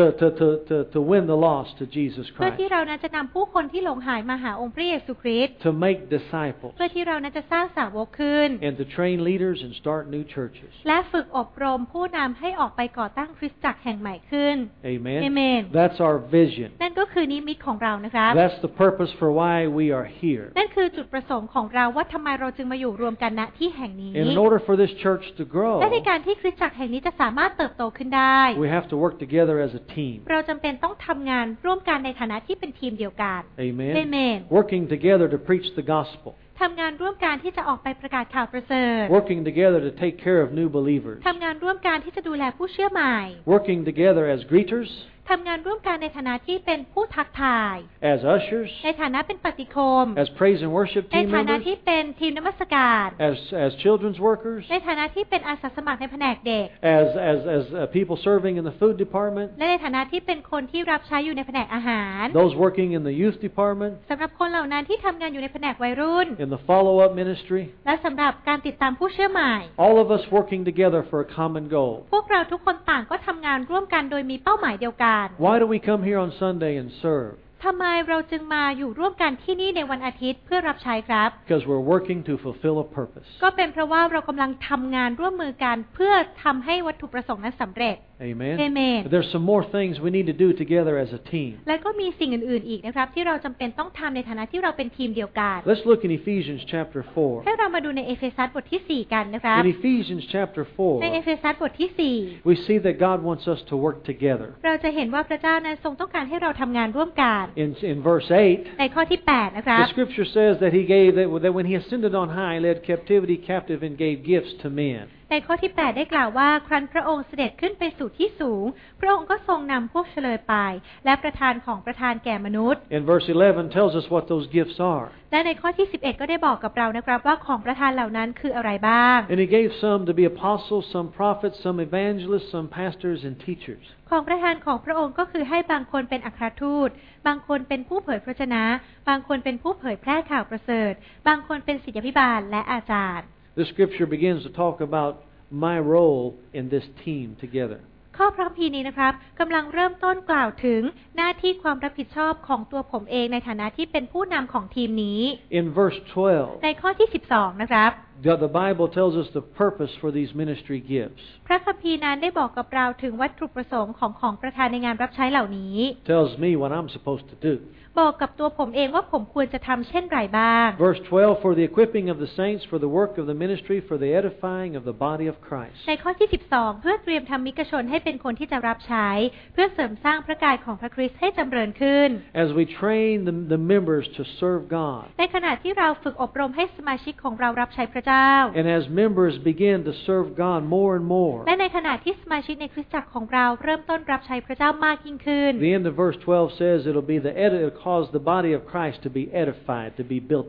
To win the lost to Jesus เพื่อ Christ. ที่เรานั้นจะนำผู้คนที่หลงหายมาหาองค์พระเยซูคริสต์ To make disciples. เพื่อที่เรานั้นจะสร้างสาวกขึ้น And to train leaders and start new churches. และฝึกอบรมผู้นำให้ออกไปก่อตั้งคริสตจักรแห่งใหม่ขึ้น Amen. Amen. That's our vision. นั่นก็คือนิมิตของเรานะครับ That's the purpose for why we are here. นั่นคือจุดประสงค์ของเราว่าทำไมเราจึงมาอยู่รวมกันณที่แห่งนี้ And in order for this church to grow, และในการที่คริสตจักรแห่งนี้จะสามารถเติบโตขึ้นได้ we have to work together as a team. เราจำเป็นต้องทำงานร่วมกันในฐานะที่เป็นทีมเดียวกัน Amen. Amen. Working together to preach the gospel. ทำงานร่วมกันที่จะออกไปประกาศข่าวประเสริฐ Working together to take care of new believers. ทำงานร่วมกันที่จะดูแลผู้เชื่อใหม่ Working together as greeters, ทำงานร่วมกันในฐานะที่เป็นผู้ทักทาย as ushers, ในฐานะเป็นปฏิคม as praise and worship ใน team ฐานะ members, ที่เป็นทีมนมัสการ as children's workers, ในฐานะที่เป็นอาสาสมัครในแผนกเด็ก as people serving in the food department, และในฐานะที่เป็นคนที่รับใช้อยู่ในแผนกอาหาร those working in the youth department, สำหรับคนเหล่านั้นที่ทำงานอยู่ในแผนกวัยรุ่น in the follow-up ministry, และสำหรับการติดตามผู้เชื่อใหม่ all of us working together for a common goal. พวกเราทุกคนต่างก็ทำงานร่วมกันโดยมีเป้าหมายเดียวกัน Why do we come here on Sunday and serve? ทำไมเราจึงมาอยู่ร่วมกันที่นี่ในวันอาทิตย์เพื่อรับใช้ครับ Because we're working to fulfill a purpose. ก็เป็นเพราะว่าเรากำลังทำงานร่วมมือกันเพื่อทำให้วัตถุประสงค์นั้นสำเร็จ Amen. Amen. But there's some more things we need to do together as a team. และก็มีสิ่งอื่นๆอีกนะครับที่เราจำเป็นต้องทำในฐานะที่เราเป็นทีมเดียวกัน Let's look in Ephesians chapter 4. ให้เรามาดูในเอเฟซัสบทที่ 4 กันนะครับ In Ephesians chapter ในเอ 4, เฟซัสบทที่ we see that God wants us to work together. 4 เราจะเห็นว่าพระเจ้านั้นทรงต้องการให้เราทำงานร่วมกัน In verse 8, ในข้อที่ 8 นะครับ the scripture says that he gave that when he ascended on high, he led captivity captive and gave gifts to men. ในข้อที่ 8 ได้กล่าวว่าครั้นพระองค์เสด็จขึ้นไปสู่ที่สูงพระองค์ก็ทรงนำพวกเฉลยไปและประทานของประทานแก่มนุษย์ And verse 11 tells us what those gifts are. และในข้อที่ 11 ก็ได้บอกกับเรานะครับว่าของประทานเหล่านั้นคืออะไรบ้าง And he gave some to be apostles, some prophets, some evangelists, some pastors and teachers. ของประทานของพระองค์ก็คือให้บางคนเป็นอัครทูตบางคนเป็นผู้เผยพระวจนะบางคนเป็นผู้เผยแพร่ข่าวประเสริฐบางคนเป็นศิษยาภิบาลและอาจารย์ This scripture begins to talk about my role in this team together. ข้อพระคัมภีร์นี้นะครับกำลังเริ่มต้นกล่าวถึงหน้าที่ความรับผิดชอบของตัวผมเองในฐานะที่เป็นผู้นำของทีมนี้ In verse 12, ในข้อที่ 12 นะครับ the Bible tells us the purpose for these ministry gifts. พระคัมภีร์นั้นได้บอกกับเราถึงวัตถุประสงค์ของประธานในงานรับใช้เหล่านี้ Tells me what I'm supposed to do. บอกกับตัวผมเองว่าผมควรจะทำเช่นไรบ้าง Verse 12, for the equipping of the saints, for the work of the ministry, for the edifying of the body of Christ. ในข้อที่ 12 เพื่อเตรียมทำมิกชนให้เป็นคนที่จะรับใช้เพื่อเสริมสร้างพระกายของพระคริสต์ให้จำเริญขึ้น As we train the members to serve God. ในขณะที่เราฝึกอบรมให้สมาชิกของเรารับใช้พระเจ้า And as members begin to serve God more and more. และในขณะที่สมาชิกในคริสตจักรของเราเริ่มต้นรับใช้พระเจ้ามากยิ่งขึ้น The end of verse 12 says it'll cause the body of Christ to be edified, to be built up.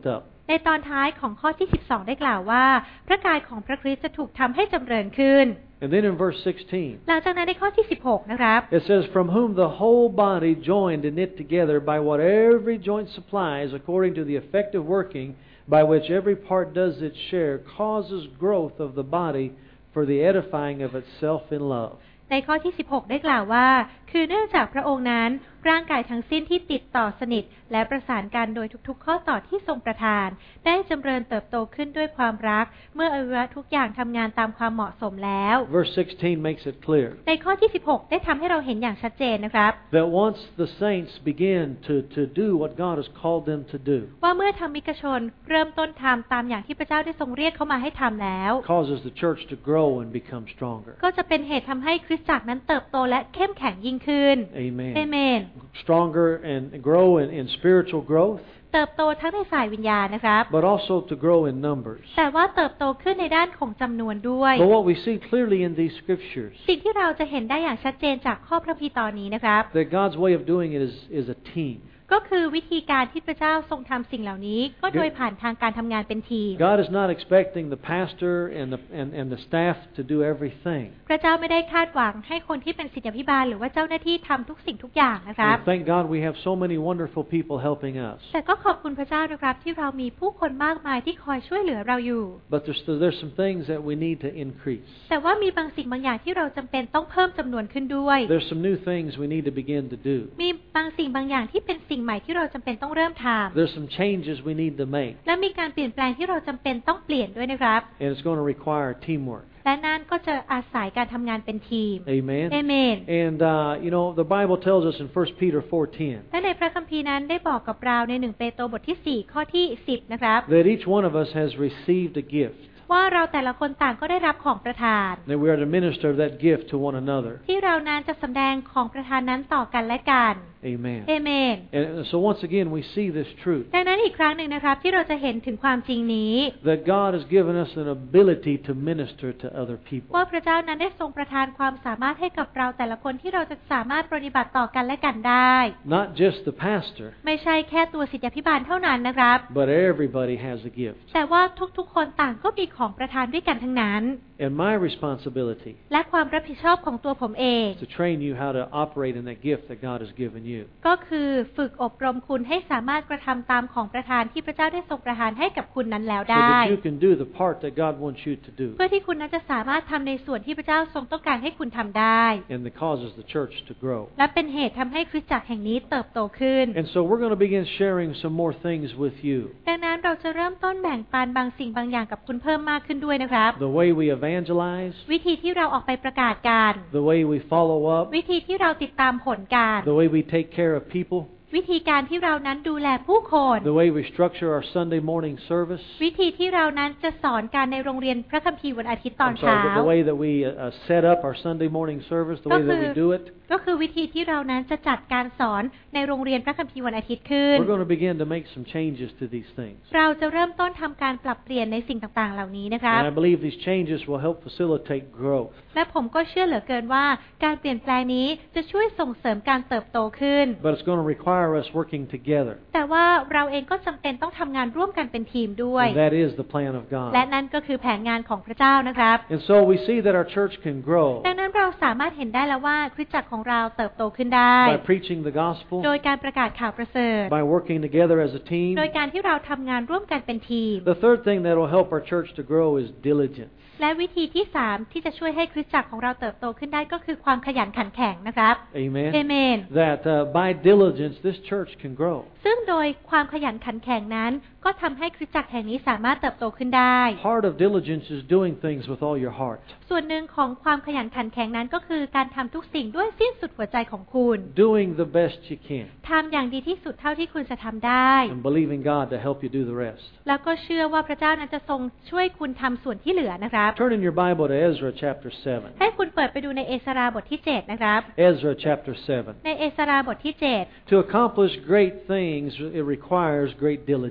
ในตอนท้ายของข้อที่12ได้กล่าวว่าพระกายของพระคริสต์จะถูกทำให้จำเริญขึ้น And then in verse 16, หลังจากนั้นในข้อที่16นะครับ it says, From whom the whole body joined and knit together by what every joint supplies, according to the effective working by which every part does its share, causes growth of the body for the edifying of itself in love. ในข้อที่16ได้กล่าวว่าคือเนื่องจากพระองค์นั้นร่างกายทั้งสิ้นที่ติดต่อสนิทและประสานกันโดยทุกๆข้อต่อที่ทรงประทานได้จำเริญเติบโตขึ้นด้วยความรักเมื่ออวัยวะทุกอย่างทำงานตามความเหมาะสมแล้ว Verse 16 makes it clear ในข้อที่16ได้ทำให้เราเห็นอย่างชัดเจนนะครับ that once the saints begin to do what God has called them to do, ว่าเมื่อธรรมิกชนเริ่มต้นทำตามอย่างที่พระเจ้าได้ทรงเรียกเขามาให้ทำแล้ว causes the church to grow and become stronger. ก็จะเป็นเหตุทำให้คริสตจักรนั้นเติบโตและเข้มแข็งยิ่งขึ้น Amen. เอเมน Stronger and grow in spiritual growth, เติบโตทั้งในฝ่ายวิญญาณนะครับ but also to grow in numbers. แต่ว่าเติบโตขึ้นในด้านของจำนวนด้วย But what we see clearly in these scriptures, สิ่งที่เราจะเห็นได้อย่างชัดเจนจากข้อพระคัมภีร์ตอนนี้นะครับ that God's way of doing it is a team. ก็คือวิธีการที่พระเจ้าทรงทำสิ่งเหล่านี้ก็โดยผ่านทางการทำงานเป็นทีม God is not expecting the pastor and the staff to do everything. พระเจ้าไม่ได้คาดหวังให้คนที่เป็นศิษยาภิบาลหรือว่าเจ้าหน้าที่ทำทุกสิ่งทุกอย่างนะครับ And thank God we have so many wonderful people helping us. แต่ก็ขอบคุณพระเจ้านะครับที่เรามีผู้คนมากมายที่คอยช่วยเหลือเราอยู่ But there's some things that we need to increase. แต่ว่ามีบางสิ่งบางอย่างที่เราจำเป็นต้องเพิ่มจำนวนขึ้นด้วย There's some new things we need to begin to do. มีบางสิ่งบางอย่างที่เป็นสิ่งใหม่ที่เราจำเป็นต้องเริ่มทำ There's some changes we need to make. และมีการเปลี่ยนแปลงที่เราจำเป็นต้องเปลี่ยนด้วยนะครับ And it's going to require teamwork. และนั่นก็จะอาศัยการทำงานเป็นทีม Amen. เอเมน And the Bible tells us in 1 Peter 4:10 และในพระคัมภีร์นั้นได้บอกกับเราใน1เปโตรบทที่4ข้อที่10นะครับ that each one of us has received a gift. ว่าเราแต่ละคนต่างก็ได้รับของประทาน That we are to minister that gift to one another. ที่เรานั้นจะสำแดงของประทานนั้นต่อกันและกัน Amen. เอเมน And so once again we see this truth ดังนั้นอีกครั้งหนึ่งนะครับที่เราจะเห็นถึงความจริงนี้ that God has given us an ability to minister to other people. ว่าพระเจ้านั้นได้ทรงประทานความสามารถให้กับเราแต่ละคนที่เราจะสามารถปฏิบัติต่อกันและกันได้ Not just the pastor, ไม่ใช่แค่ตัวศิษยาภิบาลเท่านั้นนะครับ but everybody has a gift. แต่ว่าทุกๆคนต่างก็มีของประทานด้วยกันทั้งนั้น And my responsibility และความรับผิดชอบของตัวผมเอง is to train you how to operate in that gift that God has given you. ก็คือฝึกอบรมคุณให้สามารถกระทำตามของประทานที่พระเจ้าได้ทรงประทานให้กับคุณนั้นแล้ว So ได้ that you can do the part that God wants you to do. เพื่อที่คุณนั้นจะสามารถทำในส่วนที่พระเจ้าทรงต้องการให้คุณทำได้ And that causes the church to grow. และเป็นเหตุทำให้คริสตจักรแห่งนี้เติบโตขึ้น And so we're going to begin sharing some more things with you. ดังนั้นเราจะเริ่มต้นแบ่งปันบางสิ่งบางอย่างกับคุณเพิ่มมากขึ้นด้วยนะครับ The way we evangelize, วิธีที่เราออกไปประกาศการ the way we follow up, วิธีที่เราติดตามผลการ the way we take care of people, วิธีการที่เรานั้นดูแลผู้คน the way we structure our Sunday morning service. วิธีที่เรานั้นจะสอนการในโรงเรียนพระคัมภีร์วันอาทิตย์ตอน I'm เช้า sorry, the way that we set up our Sunday morning service, the way that we do it. ก็คือวิธีที่เรานั้นจะจัดการสอนในโรงเรียนพระคัมภีร์วันอาทิตย์ขึ้น We're going to begin to make some changes to these things. เราจะเริ่มต้นทำการปรับเปลี่ยนในสิ่งต่างๆเหล่านี้นะครับ And I believe these changes will help facilitate growth. และผมก็เชื่อเหลือเกินว่าการเปลี่ยนแปลงนี้จะช่วยส่งเสริมการเติบโตขึ้น But it's going to require us working together. แต่ว่าเราเองก็จำเป็นต้องทำงานร่วมกันเป็นทีมด้วย And that is the plan of และ God. นั่นก็คือแผนงานของพระเจ้านะครับ And so we see that our church can grow ดังนั้นเราสามารถเห็นได้แล้วว่าคริสตจักรของเราเติบโตขึ้นได้ by preaching the gospel, โดยการประกาศข่าวประเสริฐ by working together as a team. โดยการที่เราทำงานร่วมกันเป็นทีม The third thing that will help our church to grow is diligence. และวิธีที่3ที่จะช่วยให้คริสตจักรของเราเติบโตขึ้นได้ก็คือความขยันขันแข็งนะครับ Amen. เอเมน That by diligence this church can grow. ซึ่งโดยความขยันขันแข็งนั้นก็ทำให้คริสตจักรแห่งนี้สามารถเติบโตขึ้นได้ Part of diligence is doing things with all your heart. ส่วนหนึ่งของความขยันขันแข็งนั้นก็คือการทำทุกสิ่งด้วยสิ้นสุดหัวใจของคุณ Doing the best you can. ทำอย่างดีที่สุดเท่าที่คุณจะทำได้ And believing God to help you do the rest. แล้วก็เชื่อว่าพระเจ้านั้นจะทรงช่วยคุณทำส่วนที่เหลือนะครับ Turn in your Bible to Ezra chapter 7. ให้คุณเปิดไปดูในเอสราบทที่7นะครับ Ezra chapter 7. ในเอสราบทที่7 To accomplish great things, it requires great diligence. ใน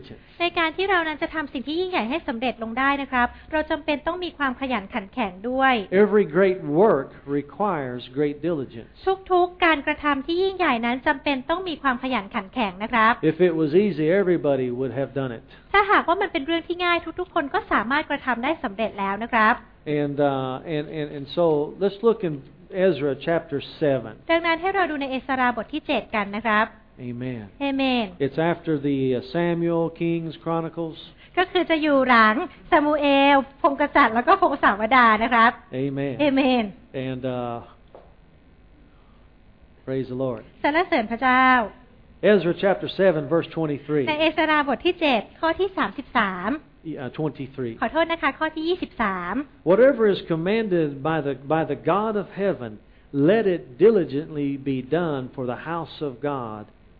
การที่เรานั้นจะทำสิ่งที่ยิ่งใหญ่ให้สำเร็จลงได้นะครับเราจำเป็นต้องมีความขยันขันแข็งด้วย Every great work requires great diligence. ทุกๆการกระทำที่ยิ่งใหญ่นั้นจำเป็นต้องมีความขยันขันแข็งนะครับ If it was easy, everybody would have done it. ถ้าหากว่ามันเป็นเรื่องที่ง่ายทุกๆคนก็สามารถกระทำได้สำเร็จแล้วนะครับ And so let's look in Ezra chapter 7. ดังนั้นให้เราดูในเอสราบทที่ 7 กันนะครับ Amen. เอเมน It's after the Samuel, Kings, Chronicles. ก็คือจะอยู่หลังซามูเอลพงศ์กษัตริย์แล้วก็พงศาวดารนะครับ Amen. เอเมน And praise the Lord. สรรเสริญพระเจ้า Ezra chapter 7 verse ใน 23. เอสราบทที่ 7 ข้อที่ 33 23. ขอโทษนะคะข้อที่ 23 Whatever is commanded by the God of heaven, let it diligently be done for the house of God,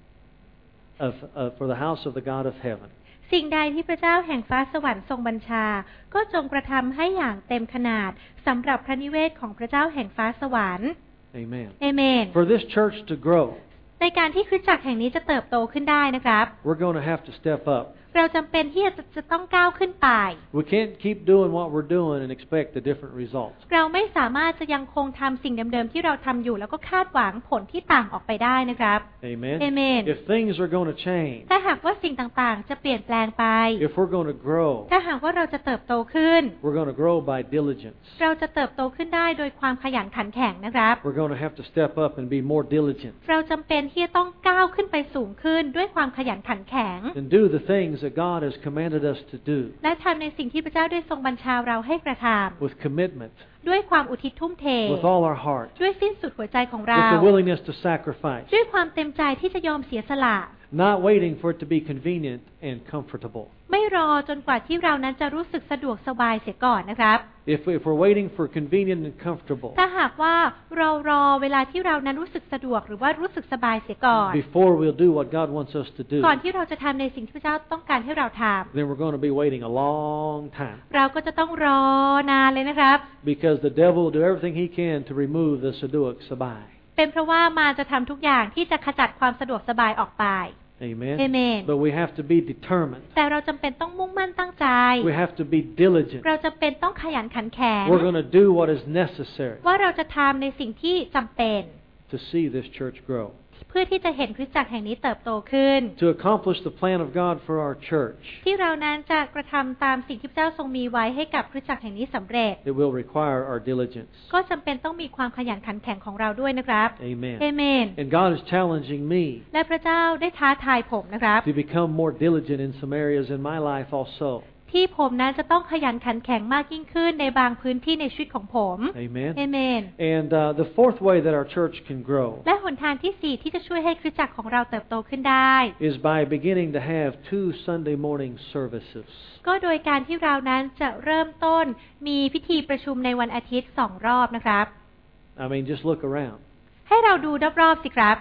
for the house of the God of heaven. สิ่งใดที่พระเจ้าแห่งฟ้าสวรรค์ทรงบัญชาก็จงกระทำให้อย่างเต็มขนาดสำหรับพระนิเวศของพระเจ้าแห่งฟ้าสวรรค์ Amen. เอเมน For this church to grow, ในการที่คริสตจักรแห่งนี้จะเติบโตขึ้นได้นะครับ we're going to have to step up. เราจำเป็นที่จะต้องก้าวขึ้นไป We can't keep doing what we're doing and expect a different result. เราไม่สามารถจะยังคงทำสิ่งเดิมๆที่เราทำอยู่แล้วก็คาดหวังผลที่ต่างออกไปได้นะครับ Amen. Amen. If things are going to change, ถ้าหากว่าสิ่งต่างๆจะเปลี่ยนแปลงไป if we're going to grow, ถ้าหากว่าเราจะเติบโตขึ้น we're going to grow by diligence. เราจะเติบโตขึ้นได้โดยความขยันขันแข็งนะครับ We're going to have to step up and be more diligent เราจำเป็นที่จะต้องก้าวขึ้นไปสูงขึ้นด้วยความขยันขันแข็ง and do the things that God has commanded us to do และทำในสิ่งที่พระเจ้าได้ทรงบัญชาเราให้กระท with commitment, ำด้วยความอุทิศทุ่มเท with all our heart, ด้วยสิ้นสุดหัวใจของเรา with the willingness to sacrifice, ด้วยความเต็มใจที่จะยอมเสียสละ not waiting for it to be convenient and comfortable. ไม่รอจนกว่าที่เรานั้นจะรู้สึกสะดวกสบายเสียก่อนนะครับ If we're waiting for convenient and comfortable ถ้าหากว่าเรารอเวลาที่เรานั้นรู้สึกสะดวกหรือว่ารู้สึกสบายเสียก่อน before we'll do what God wants us to do, ก่อนที่เราจะทำในสิ่งที่พระเจ้าต้องการให้เราท then we're going to be waiting a long time ำเราก็จะต้องรอนานเลยนะครับ because the devil will do everything he can to remove the saduq sabai. เป็นเพราะว่ามารจะทำทุกอย่างที่จะขจัดความสะดวกสบายออกไป Amen. Amen. But we have to be determined. แต่เราจำเป็นต้องมุ่งมั่นตั้งใจ We have to be diligent. เราจำเป็นต้องขยันขันแข็ง We're going to do what is necessary ว่าเราจะทำในสิ่งที่จำเป็น to see this church grow, เพื่อที่จะเห็นคริสตจักรแห่งนี้เติบโตขึ้น to accomplish the plan of God for our church. ที่เรานั้นจะกระทำตามสิ่งที่พระเจ้าทรงมีไว้ให้กับคริสตจักรแห่งนี้สำเร็จ It will require our diligence. ก็จำเป็นต้องมีความขยันขันแข็งของเราด้วยนะครับ Amen. เอเมน And God is challenging me และพระเจ้าได้ท้าทายผมนะครับ to become more diligent in some areas in my life also. ที่ผมนั้นจะต้องขยันขันแข็งมากยิ่งขึ้นในบางพื้นที่ในชีวิตของผม Amen. เอเมน And the fourth way that our church can grow และหนทางที่ 4 ที่จะช่วยให้คริสตจักรของเราเติบโตขึ้นได้ is by beginning to have 2 Sunday morning services. ก็โดยการที่เรานั้นจะเริ่มต้นมีพิธีประชุมในวันอาทิตย์2 รอบนะครับ I mean, just look around. ให้เราดูรอบๆสิครับ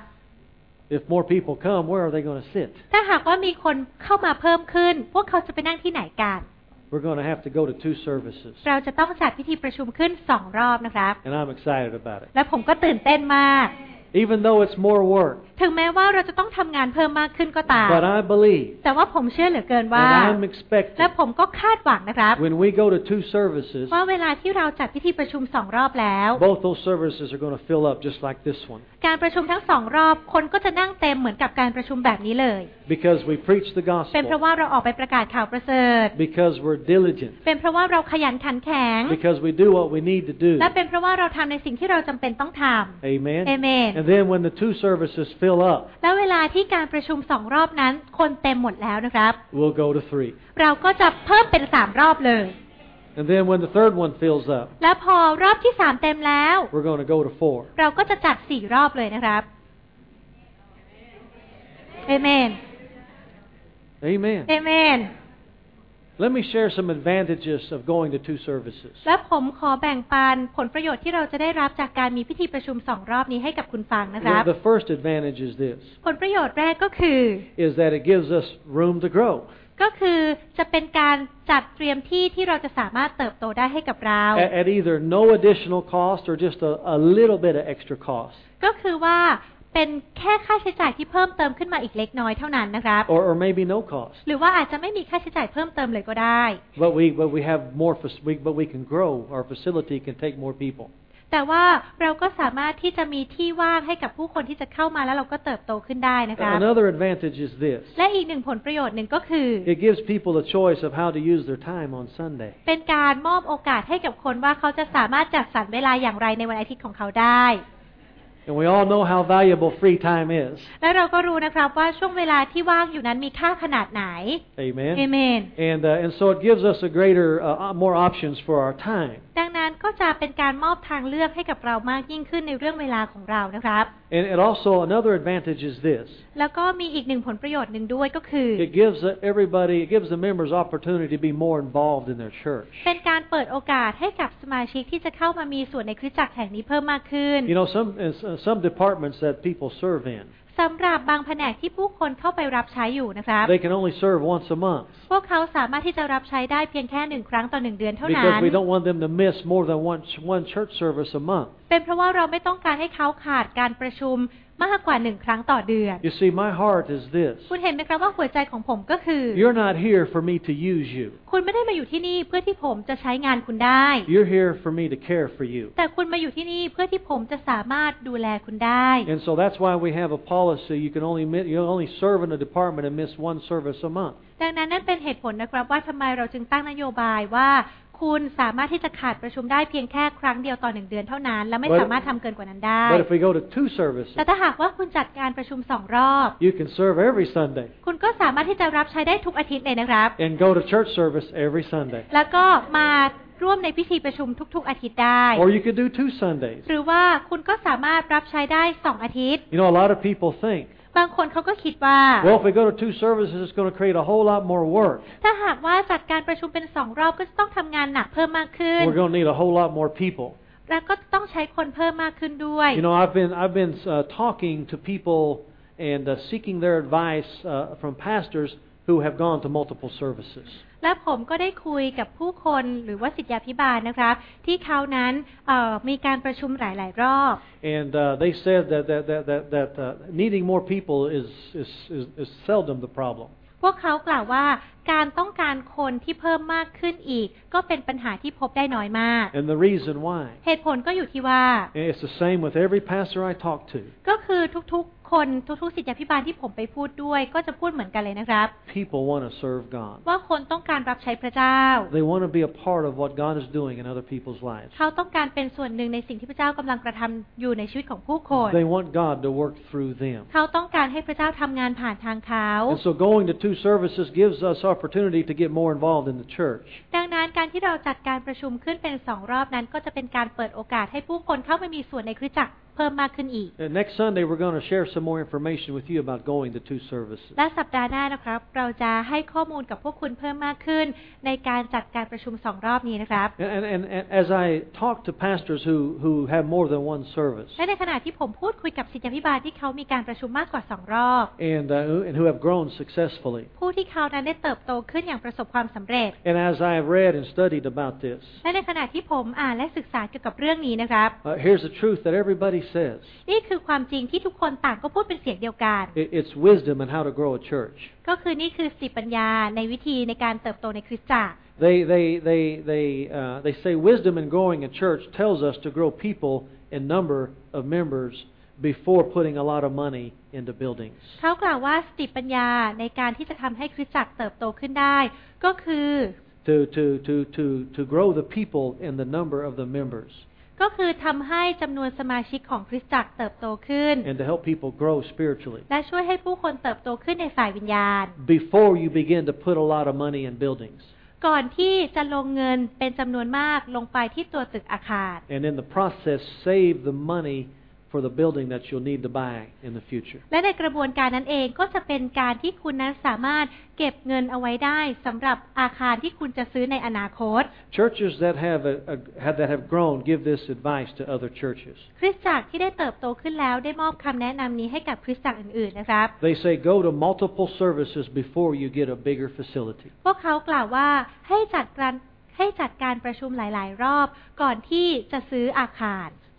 If more people come, where are they going to sit? ถ้าหากว่ามีคนเข้ามาเพิ่มขึ้น พวกเขาจะไปนั่งที่ไหนกัน We're going to have to go to 2 services. เราจะต้องจัดพิธีประชุมขึ้น2 รอบนะครับ And I'm excited about it. และผมก็ตื่นเต้นมาก Even though it's more work. ถึงแม้ว่าเราจะต้องทำงานเพิ่มมากขึ้นก็ตาม But I believe แต่ว่าผมเชื่อเหลือเกินว่า and I'm expecting และผมก็คาดหวังนะครับ when we go to 2 services, ว่าเวลาที่เราจัดพิธีประชุม2 รอบแล้ว both those services are going to fill up just like this one. การประชุมทั้ง2 รอบคนก็จะนั่งเต็มเหมือนกับการประชุมแบบนี้เลย Because we preach the เป็นเพราะ gospel. ว่าเราออกไปประกาศข่าวประเสริฐ Because we're diligent. เป็นเพราะว่าเราขยันขันแข็ง Because we do what we need to do. และเป็นเพราะว่าเราทำในสิ่งที่เราจำเป็นต้องทำ Amen. Amen. And then when the 2 services fill up, แล้วเวลาที่การประชุม2 รอบนั้นคนเต็มหมดแล้วนะครับ we'll go to 3. เราก็จะเพิ่มเป็น3 รอบเลย And then when the third one fills up, แล้วพอรอบที่3เต็มแล้ว we're going to go to 4. เราก็จะจัด4 รอบเลยนะครับเอเมน Amen. เอเมน Let me share some advantages of going to 2 services. และผมขอแบ่งปันผลประโยชน์ที่เราจะได้รับจากการมีพิธีประชุม2 รอบนี้ให้กับคุณฟังนะครับ The first advantage is this, ผลประโยชน์แรกก็คือ is that it gives us room to grow. ก็คือจะเป็นการจัดเตรียมที่ที่เราจะสามารถเติบโตได้ให้กับเรา At either no additional cost or just a little bit of extra cost. ก็คือว่าเป็นแค่ค่าใช้จ่ายที่เพิ่มเติมขึ้นมาอีกเล็กน้อยเท่านั้นนะครับ or maybe no cost. หรือว่าอาจจะไม่มีค่าใช้จ่ายเพิ่มเติมเลยก็ได้ But we have more, but we can grow. Our facility can take more people. แต่ว่าเราก็สามารถที่จะมีที่ว่างให้กับผู้คนที่จะเข้ามาแล้วเราก็เติบโตขึ้นได้นะครับ Another advantage is this. และอีกหนึ่งผลประโยชน์หนึ่งก็คือ It gives people a choice of how to use their time on Sunday. เป็นการมอบโอกาสให้กับคนว่าเขาจะสามารถจัดสรรเวลาอย่างไรในวันอาทิตย์ของเขาได้ And we all know how valuable free time is. และเราก็รู้นะครับว่าช่วงเวลาที่ว่างอยู่นั้นมีค่าขนาดไหน Amen. Amen. And so it gives us a greater, more options for our time. ดังนั้นก็จะเป็นการมอบทางเลือกให้กับเรามากยิ่งขึ้นในเรื่องเวลาของเรานะครับ And also another advantage is this. แล้วก็มีอีกหนึ่งผลประโยชน์หนึ่งด้วยก็คือ It gives the members opportunity to be more involved in their church. เป็นการเปิดโอกาสให้กับสมาชิกที่จะเข้ามามีส่วนในคริสตจักรแห่งนี้เพิ่มมากขึ้น You know, some departments that people serve in, สำหรับบางแผนกที่ผู้คนเข้าไปรับใช้อยู่นะครับ they can only serve once a month พวกเขาสามารถที่จะรับใช้ได้เพียงแค่1 ครั้งต่อ1 เดือนเท่านั้น because we don't want them to miss more than one church service a month. เป็นเพราะว่าเราไม่ต้องการให้เขาขาดการประชุมมากกว่า1 ครั้งต่อเดือน You see, my heart is this. คุณเห็นไหมครับว่าหัวใจของผมก็คือ You're not here for me to use you. คุณไม่ได้มาอยู่ที่นี่เพื่อที่ผมจะใช้งานคุณได้ You're here for me to care for you. แต่คุณมาอยู่ที่นี่เพื่อที่ผมจะสามารถดูแลคุณได้ And so that's why we have a policy. You only serve in a department and miss one service a month. ดังนั้นนั่นเป็นเหตุผลนะครับว่าทำไมเราจึงตั้งนโยบายว่าคุณสามารถที่จะขาดประชุมได้เพียงแค่ครั้งเดียวต่อ1 เดือนเท่านั้นและไม่สามารถทำเกินกว่านั้นได้ But if we go to 2 services, แต่ถ้าหากว่าคุณจัดการประชุม2 รอบ you can serve every Sunday คุณก็สามารถที่จะรับใช้ได้ทุกอาทิตย์เลยนะครับ and go to church service every Sunday. แล้วก็มาร่วมในพิธีประชุมทุกๆอาทิตย์ได้ Or you could do 2 Sundays. หรือว่าคุณก็สามารถรับใช้ได้2 อาทิตย์ You know, a lot of people think, บางคนเขาก็คิดว่า well, if we go to 2 services, it's going to create a whole lot more work. ถ้าหากว่าจัดการประชุมเป็น2 รอบก็จะต้องทำงานหนักเพิ่มมากขึ้น We're going to need a whole lot more people. แล้วก็ต้องใช้คนเพิ่มมากขึ้นด้วย You know, I've been talking to people and seeking their advice from pastors who have gone to multiple services. และผมก็ได้คุยกับผู้คนหรือว่าศิษยาภิบาลนะครับที่เขานั้นมีการประชุมหลายๆรอบ And they said that needing more people is seldom the problem. พวกเขากล่าวว่าการต้องการคนที่เพิ่มมากขึ้นอีกก็เป็นปัญหาที่พบได้น้อยมาก And the reason why, เหตุผลก็อยู่ที่ว่า it's the same with every pastor I talk to. ก็คือทุกๆคนทุกๆศิษยาภิบาลที่ผมไปพูดด้วยก็จะพูดเหมือนกันเลยนะครับ People want to serve God. ว่าคนต้องการรับใช้พระเจ้า They want to be a part of what God is doing in other people's lives. เขาต้องการเป็นส่วนหนึ่งในสิ่งที่พระเจ้ากำลังกระทำอยู่ในชีวิตของผู้คน They want God to work through them. เขาต้องการให้พระเจ้าทำงานผ่านทางเขา And so going to 2 services gives us opportunity to get more involved in the church. ดังนั้นการที่เราจัดการประชุมขึ้นเป็น2 รอบนั้นก็จะเป็นการเปิดโอกาสให้ผู้คนเข้าไปมีส่วนในคริสตจักรเพิ่มมากขึ้นอีก And next Sunday we're going to share some more information with you about going to 2 services. และสัปดาห์หน้านะครับเราจะให้ข้อมูลกับพวกคุณเพิ่มมากขึ้นในการจัดการประชุม2 รอบนี้นะครับ And as I talk to pastors who have more than one service และในขณะที่ผมพูดคุยกับศิษยาภิบาลที่เขามีการประชุมมากกว่า2 รอบ and who have grown successfully. ผู้ที่เขานั้นได้เติบโตขึ้นอย่างประสบความสำเร็จ And as I have read and studied about this, และในขณะที่ผมอ่านและศึกษาเกี่ยวกับเรื่องนี้นะครับ here's the truth that everybody says. นี่คือความจริงที่ทุกคนต่างก็พูดเป็นเสียงเดียวกัน It's wisdom in how to grow a church. ก็คือนี่คือสติปัญญาในวิธีในการเติบโตในคริสตจักร They say wisdom in growing a church tells us to grow people in number of members before putting a lot of money into buildings. เขากล่าวว่าสติปัญญาในการที่จะทำให้คริสตจักรเติบโตขึ้นได้ก็คือ To grow the people in the number of the members. ก็คือทำให้จำนวนสมาชิกของคริสตจักรเติบโตขึ้น And to help people grow spiritually. และช่วยให้ผู้คนเติบโตขึ้นในฝ่ายวิญญาณ Before you begin to put a lot of money in buildings. ก่อนที่จะลงเงินเป็นจำนวนมากลงไปที่ตัวตึกอาคาร And in the process save the money for the building that you'll need to buy in the future. และในกระบวนการนั้นเองก็จะเป็นการที่คุณนั้นสามารถเก็บเงินเอาไว้ได้สำหรับอาคารที่คุณจะซื้อในอนาคต Churches that have grown give this advice to other churches. คริสตจักรที่ได้เติบโตขึ้นแล้วได้มอบคำแนะนำนี้ให้กับคริสตจักรอื่นๆนะครับ They say go to multiple services before you get a bigger facility. พวกเขากล่าวว่าให้จัดการประชุมหลายๆรอบก่อนที่จะซื้ออาคาร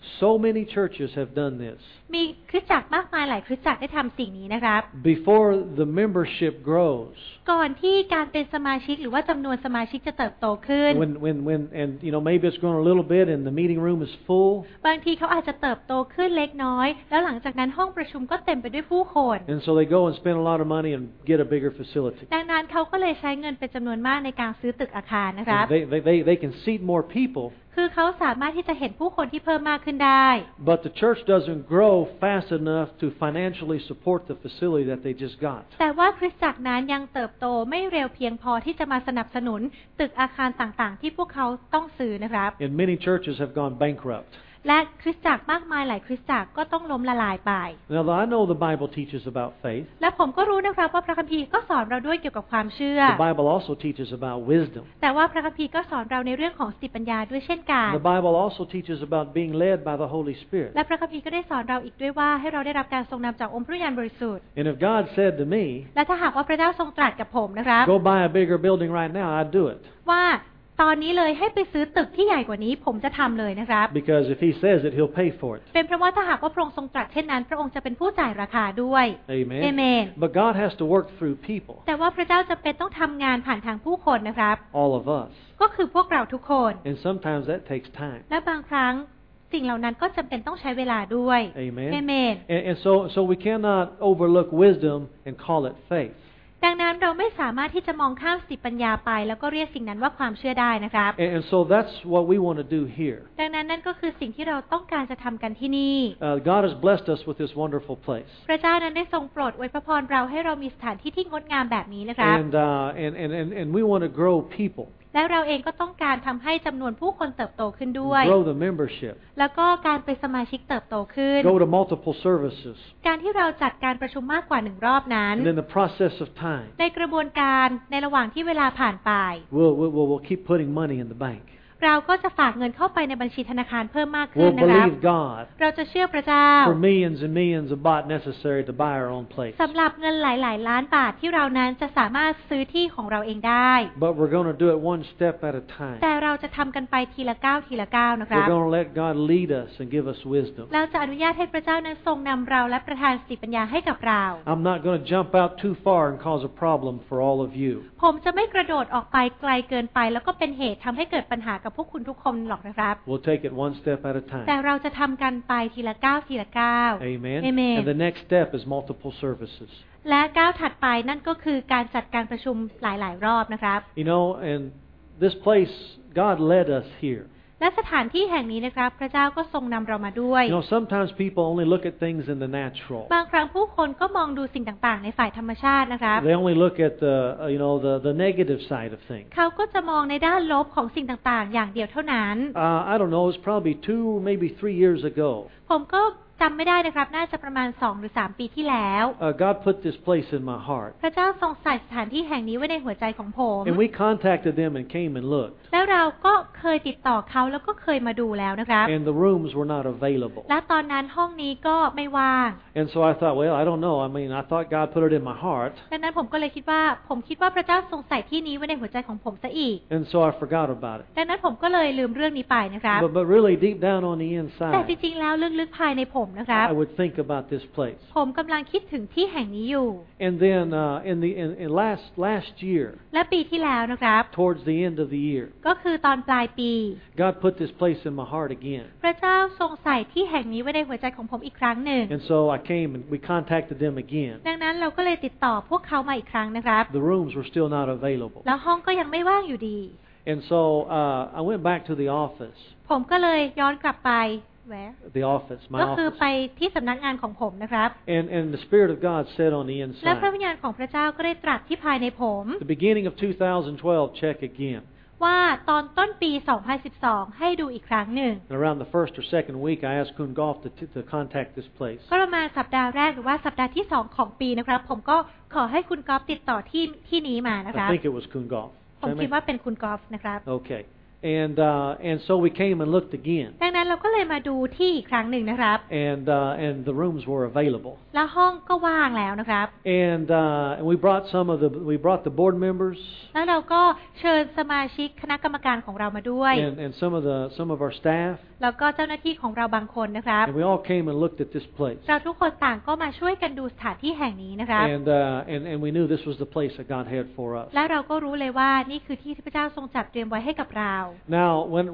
So many churches have done this. มีคริสตจักรมากมายหลายคริสตจักรได้ทำสิ่งนี้นะครับ Before the membership grows. ก่อนที่การเป็นสมาชิกหรือว่าจำนวนสมาชิกจะเติบโตขึ้น When and maybe it's grown a little bit and the meeting room is full. บางทีเขาอาจจะเติบโตขึ้นเล็กน้อยแล้วหลังจากนั้นห้องประชุมก็เต็มไปด้วยผู้คน And so they go and spend a lot of money and get a bigger facility. ดังนั้นเขาก็เลยใช้เงินเป็นจำนวนมากในการซื้อตึกอาคารนะครับ They can seat more people. คือเขาสามารถที่จะเห็นผู้คนที่เพิ่มมากขึ้นได้ But the church doesn't grow fast enough to financially support the facility that they just got. แต่ว่าคริสตจักรนั้นยังเติบโตไม่เร็วเพียงพอที่จะมาสนับสนุนตึกอาคารต่างๆที่พวกเขาต้องซื้อนะครับ And many churches have gone bankrupt. และคริสตจักรมากมายหลายคริสตจักรก็ต้องล้มละลายไป Now, I know the Bible teaches about faith. และผมก็รู้นะครับว่าพระคัมภีร์ก็สอนเราด้วยเกี่ยวกับความเชื่อ The Bible also teaches about wisdom. แต่ว่าพระคัมภีร์ก็สอนเราในเรื่องของสติปัญญาด้วยเช่นกัน The Bible also teaches about being led by the Holy Spirit. และพระคัมภีร์ก็ได้สอนเราอีกด้วยว่าให้เราได้รับการทรงนำจากองค์พระวิญญาณบริสุทธิ์ And if God said to me, และถ้าหากว่าพระเจ้าทรงตรัสกับผมนะครับ go buy a bigger building right now, I'd do it. ว่าตอนนี้เลยให้ไปซื้อตึกที่ใหญ่กว่านี้ผมจะทำเลยนะครับ Because if He says it, He'll pay for it. เป็นเพราะว่าถ้าหากว่าพระองค์ทรงตรัสเช่นนั้นพระองค์จะเป็นผู้จ่ายราคาด้วย Amen. Amen. But God has to work through people. แต่ว่าพระเจ้าจำเป็นต้องทำงานผ่านทางผู้คนนะครับ All of us. ก็คือพวกเราทุกคน And sometimes that takes time. และบางครั้งสิ่งเหล่านั้นก็จำเป็นต้องใช้เวลาด้วย Amen. Amen. And so we cannot overlook wisdom and call it faith. ดังนั้นเราไม่สามารถที่จะมองข้ามสติปัญญาไปแล้วก็เรียกสิ่งนั้นว่าความเชื่อได้นะครับ And so that's what we want to do here. ดังนั้นนั่นก็คือสิ่งที่เราต้องการจะทำกันที่นี่ God has blessed us with this wonderful place. พระเจ้านั้นได้ทรงโปรดอวยพระพรเราให้เรามีสถานที่ที่งดงามแบบนี้นะครับ And we want to grow people. และเราเองก็ต้องการทำให้จำนวนผู้คนเติบโตขึ้นด้วย Grow the membership. แล้วก็การเป็นสมาชิกเติบโตขึ้น Go to multiple services. การที่เราจัดการประชุมมากกว่าหนึ่งรอบนั้น And in the process of time, ในกระบวนการในระหว่างที่เวลาผ่านไป we'll keep putting money in the bank. เราก็จะฝากเงินเข้าไปในบัญชีธนาคารเพิ่มมากขึ้น We'll นะครับ believe God เราจะเชื่อพระเจ้า for millions and millions of baht necessary to buy our own place. สำหรับเงินหลายๆล้านบาทที่เรานั้นจะสามารถซื้อที่ของเราเองได้ But we're going to do it one step at a time. แต่เราจะทำกันไปทีละก้าวทีละก้าวนะครับ We're going to let God lead us and give us wisdom. เราจะอนุญาตให้พระเจ้านั้นทรงนำเราและประทานสติปัญญาให้กับเรา I'm not going to jump out too far and cause a problem for all of you. ผมจะไม่กระโดดออกไปไกลเกินไปแล้วก็เป็นเหตุทำให้เกิดปัญหากับพวกคุณทุกคนหรอกนะครับ We'll take it one step at a แต่ time. เราจะทำกันไปทีละก้าวทีละก้าว Amen. Amen. And the next step is multiple services. และก้าวถัดไปนั่นก็คือการจัดการประชุมหลายๆรอบนะครับ You know, and this place, God led us here. และสถานที่แห่งนี้นะครับพระเจ้าก็ทรงนำเรามาด้วย You know, sometimes people only look at things in the natural. บางครั้งผู้คนก็มองดูสิ่งต่างๆในฝ่ายธรรมชาตินะครับ They only look at the negative side of things. เขาก็จะมองในด้านลบของสิ่งต่างๆอย่างเดียวเท่านั้น I don't know, it's probably 2, maybe 3 years ago. ผมก็จำไม่ได้นะครับน่าจะประมาณ2 หรือ 3 ปีที่แล้ว God put this place in my heart. พระเจ้าทรงใส่สถานที่แห่งนี้ไว้ในหัวใจของผม And we contacted them and came and looked. แล้วเราก็เคยติดต่อเขาแล้วก็เคยมาดูแล้วนะครับ And the rooms were not available. และตอนนั้นห้องนี้ก็ไม่ว่าง And so I thought, well, I don't know. I mean, I thought God put it in my heart. ดังนั้นผมก็เลยคิดว่าพระเจ้าทรงใส่ที่นี้ไว้ในหัวใจของผมซะอีก And so I forgot about it. ดังนั้นผมก็เลยลืมเรื่องนี้ไปนะครับ But really deep down on the แต่ inside, จริงๆแล้วลึกๆภายในผมนะครับ I would think about this place. ผมกำลังคิดถึงที่แห่งนี้อยู่ And then in last year, และปีที่แล้วนะครับ towards the end of the year, ก็คือตอนปลายปี God put this place in my heart again. พระเจ้าทรงใส่ที่แห่งนี้ไว้ในหัวใจของผมอีกครั้งหนึ่ง And so I came and we contacted them again. ดังนั้นเราก็เลยติดต่อพวกเขามาอีกครั้งนะครับ The rooms were still not available. แล้วห้องก็ยังไม่ว่างอยู่ดี And so I went back to the office. ผมก็เลยย้อนกลับไปแหวะ The office, my ก็คือไป office. ที่สำนักงานของผมนะครับ And the Spirit of God said on the และพระ inside, วิญญาณของพระเจ้าก็ได้ตรัสที่ภายในผม the beginning of 2012, check again. ว่าตอนต้นปี 2012 ให้ดูอีกครั้งหนึ่ง And around the first or second week, I asked Kun Golf to contact this place. ก็ประมาณสัปดาห์แรกหรือว่าสัปดาห์ที่2ของปีนะครับผมก็ขอให้คุณกอล์ฟติดต่อที่นี้มานะครั I บ think it was Kun Golf. ผมคิดว่าเป็นคุณกอล์ฟนะครับ Okay. And so we came and looked again. ดังนั้นเราก็เลยมาดูที่อีกครั้งหนึ่งนะครับ And the rooms were available. แล้วห้องก็ว่างแล้วนะครับ And we brought the board members แล้วเราก็เชิญสมาชิกคณะกรรมการของเรามาด้วย and some of our staff. แล้วก็เจ้าหน้าที่ของเราบางคนนะครับ And we all came and looked at this place. เราทุกคนต่างก็มาช่วยกันดูสถานที่แห่งนี้นะครับ And we knew this was the place that God had for us. และเราก็รู้เลยว่านี่คือที่ที่พระเจ้าทรงจัดเตรียมไว้ให้กับเรา Now,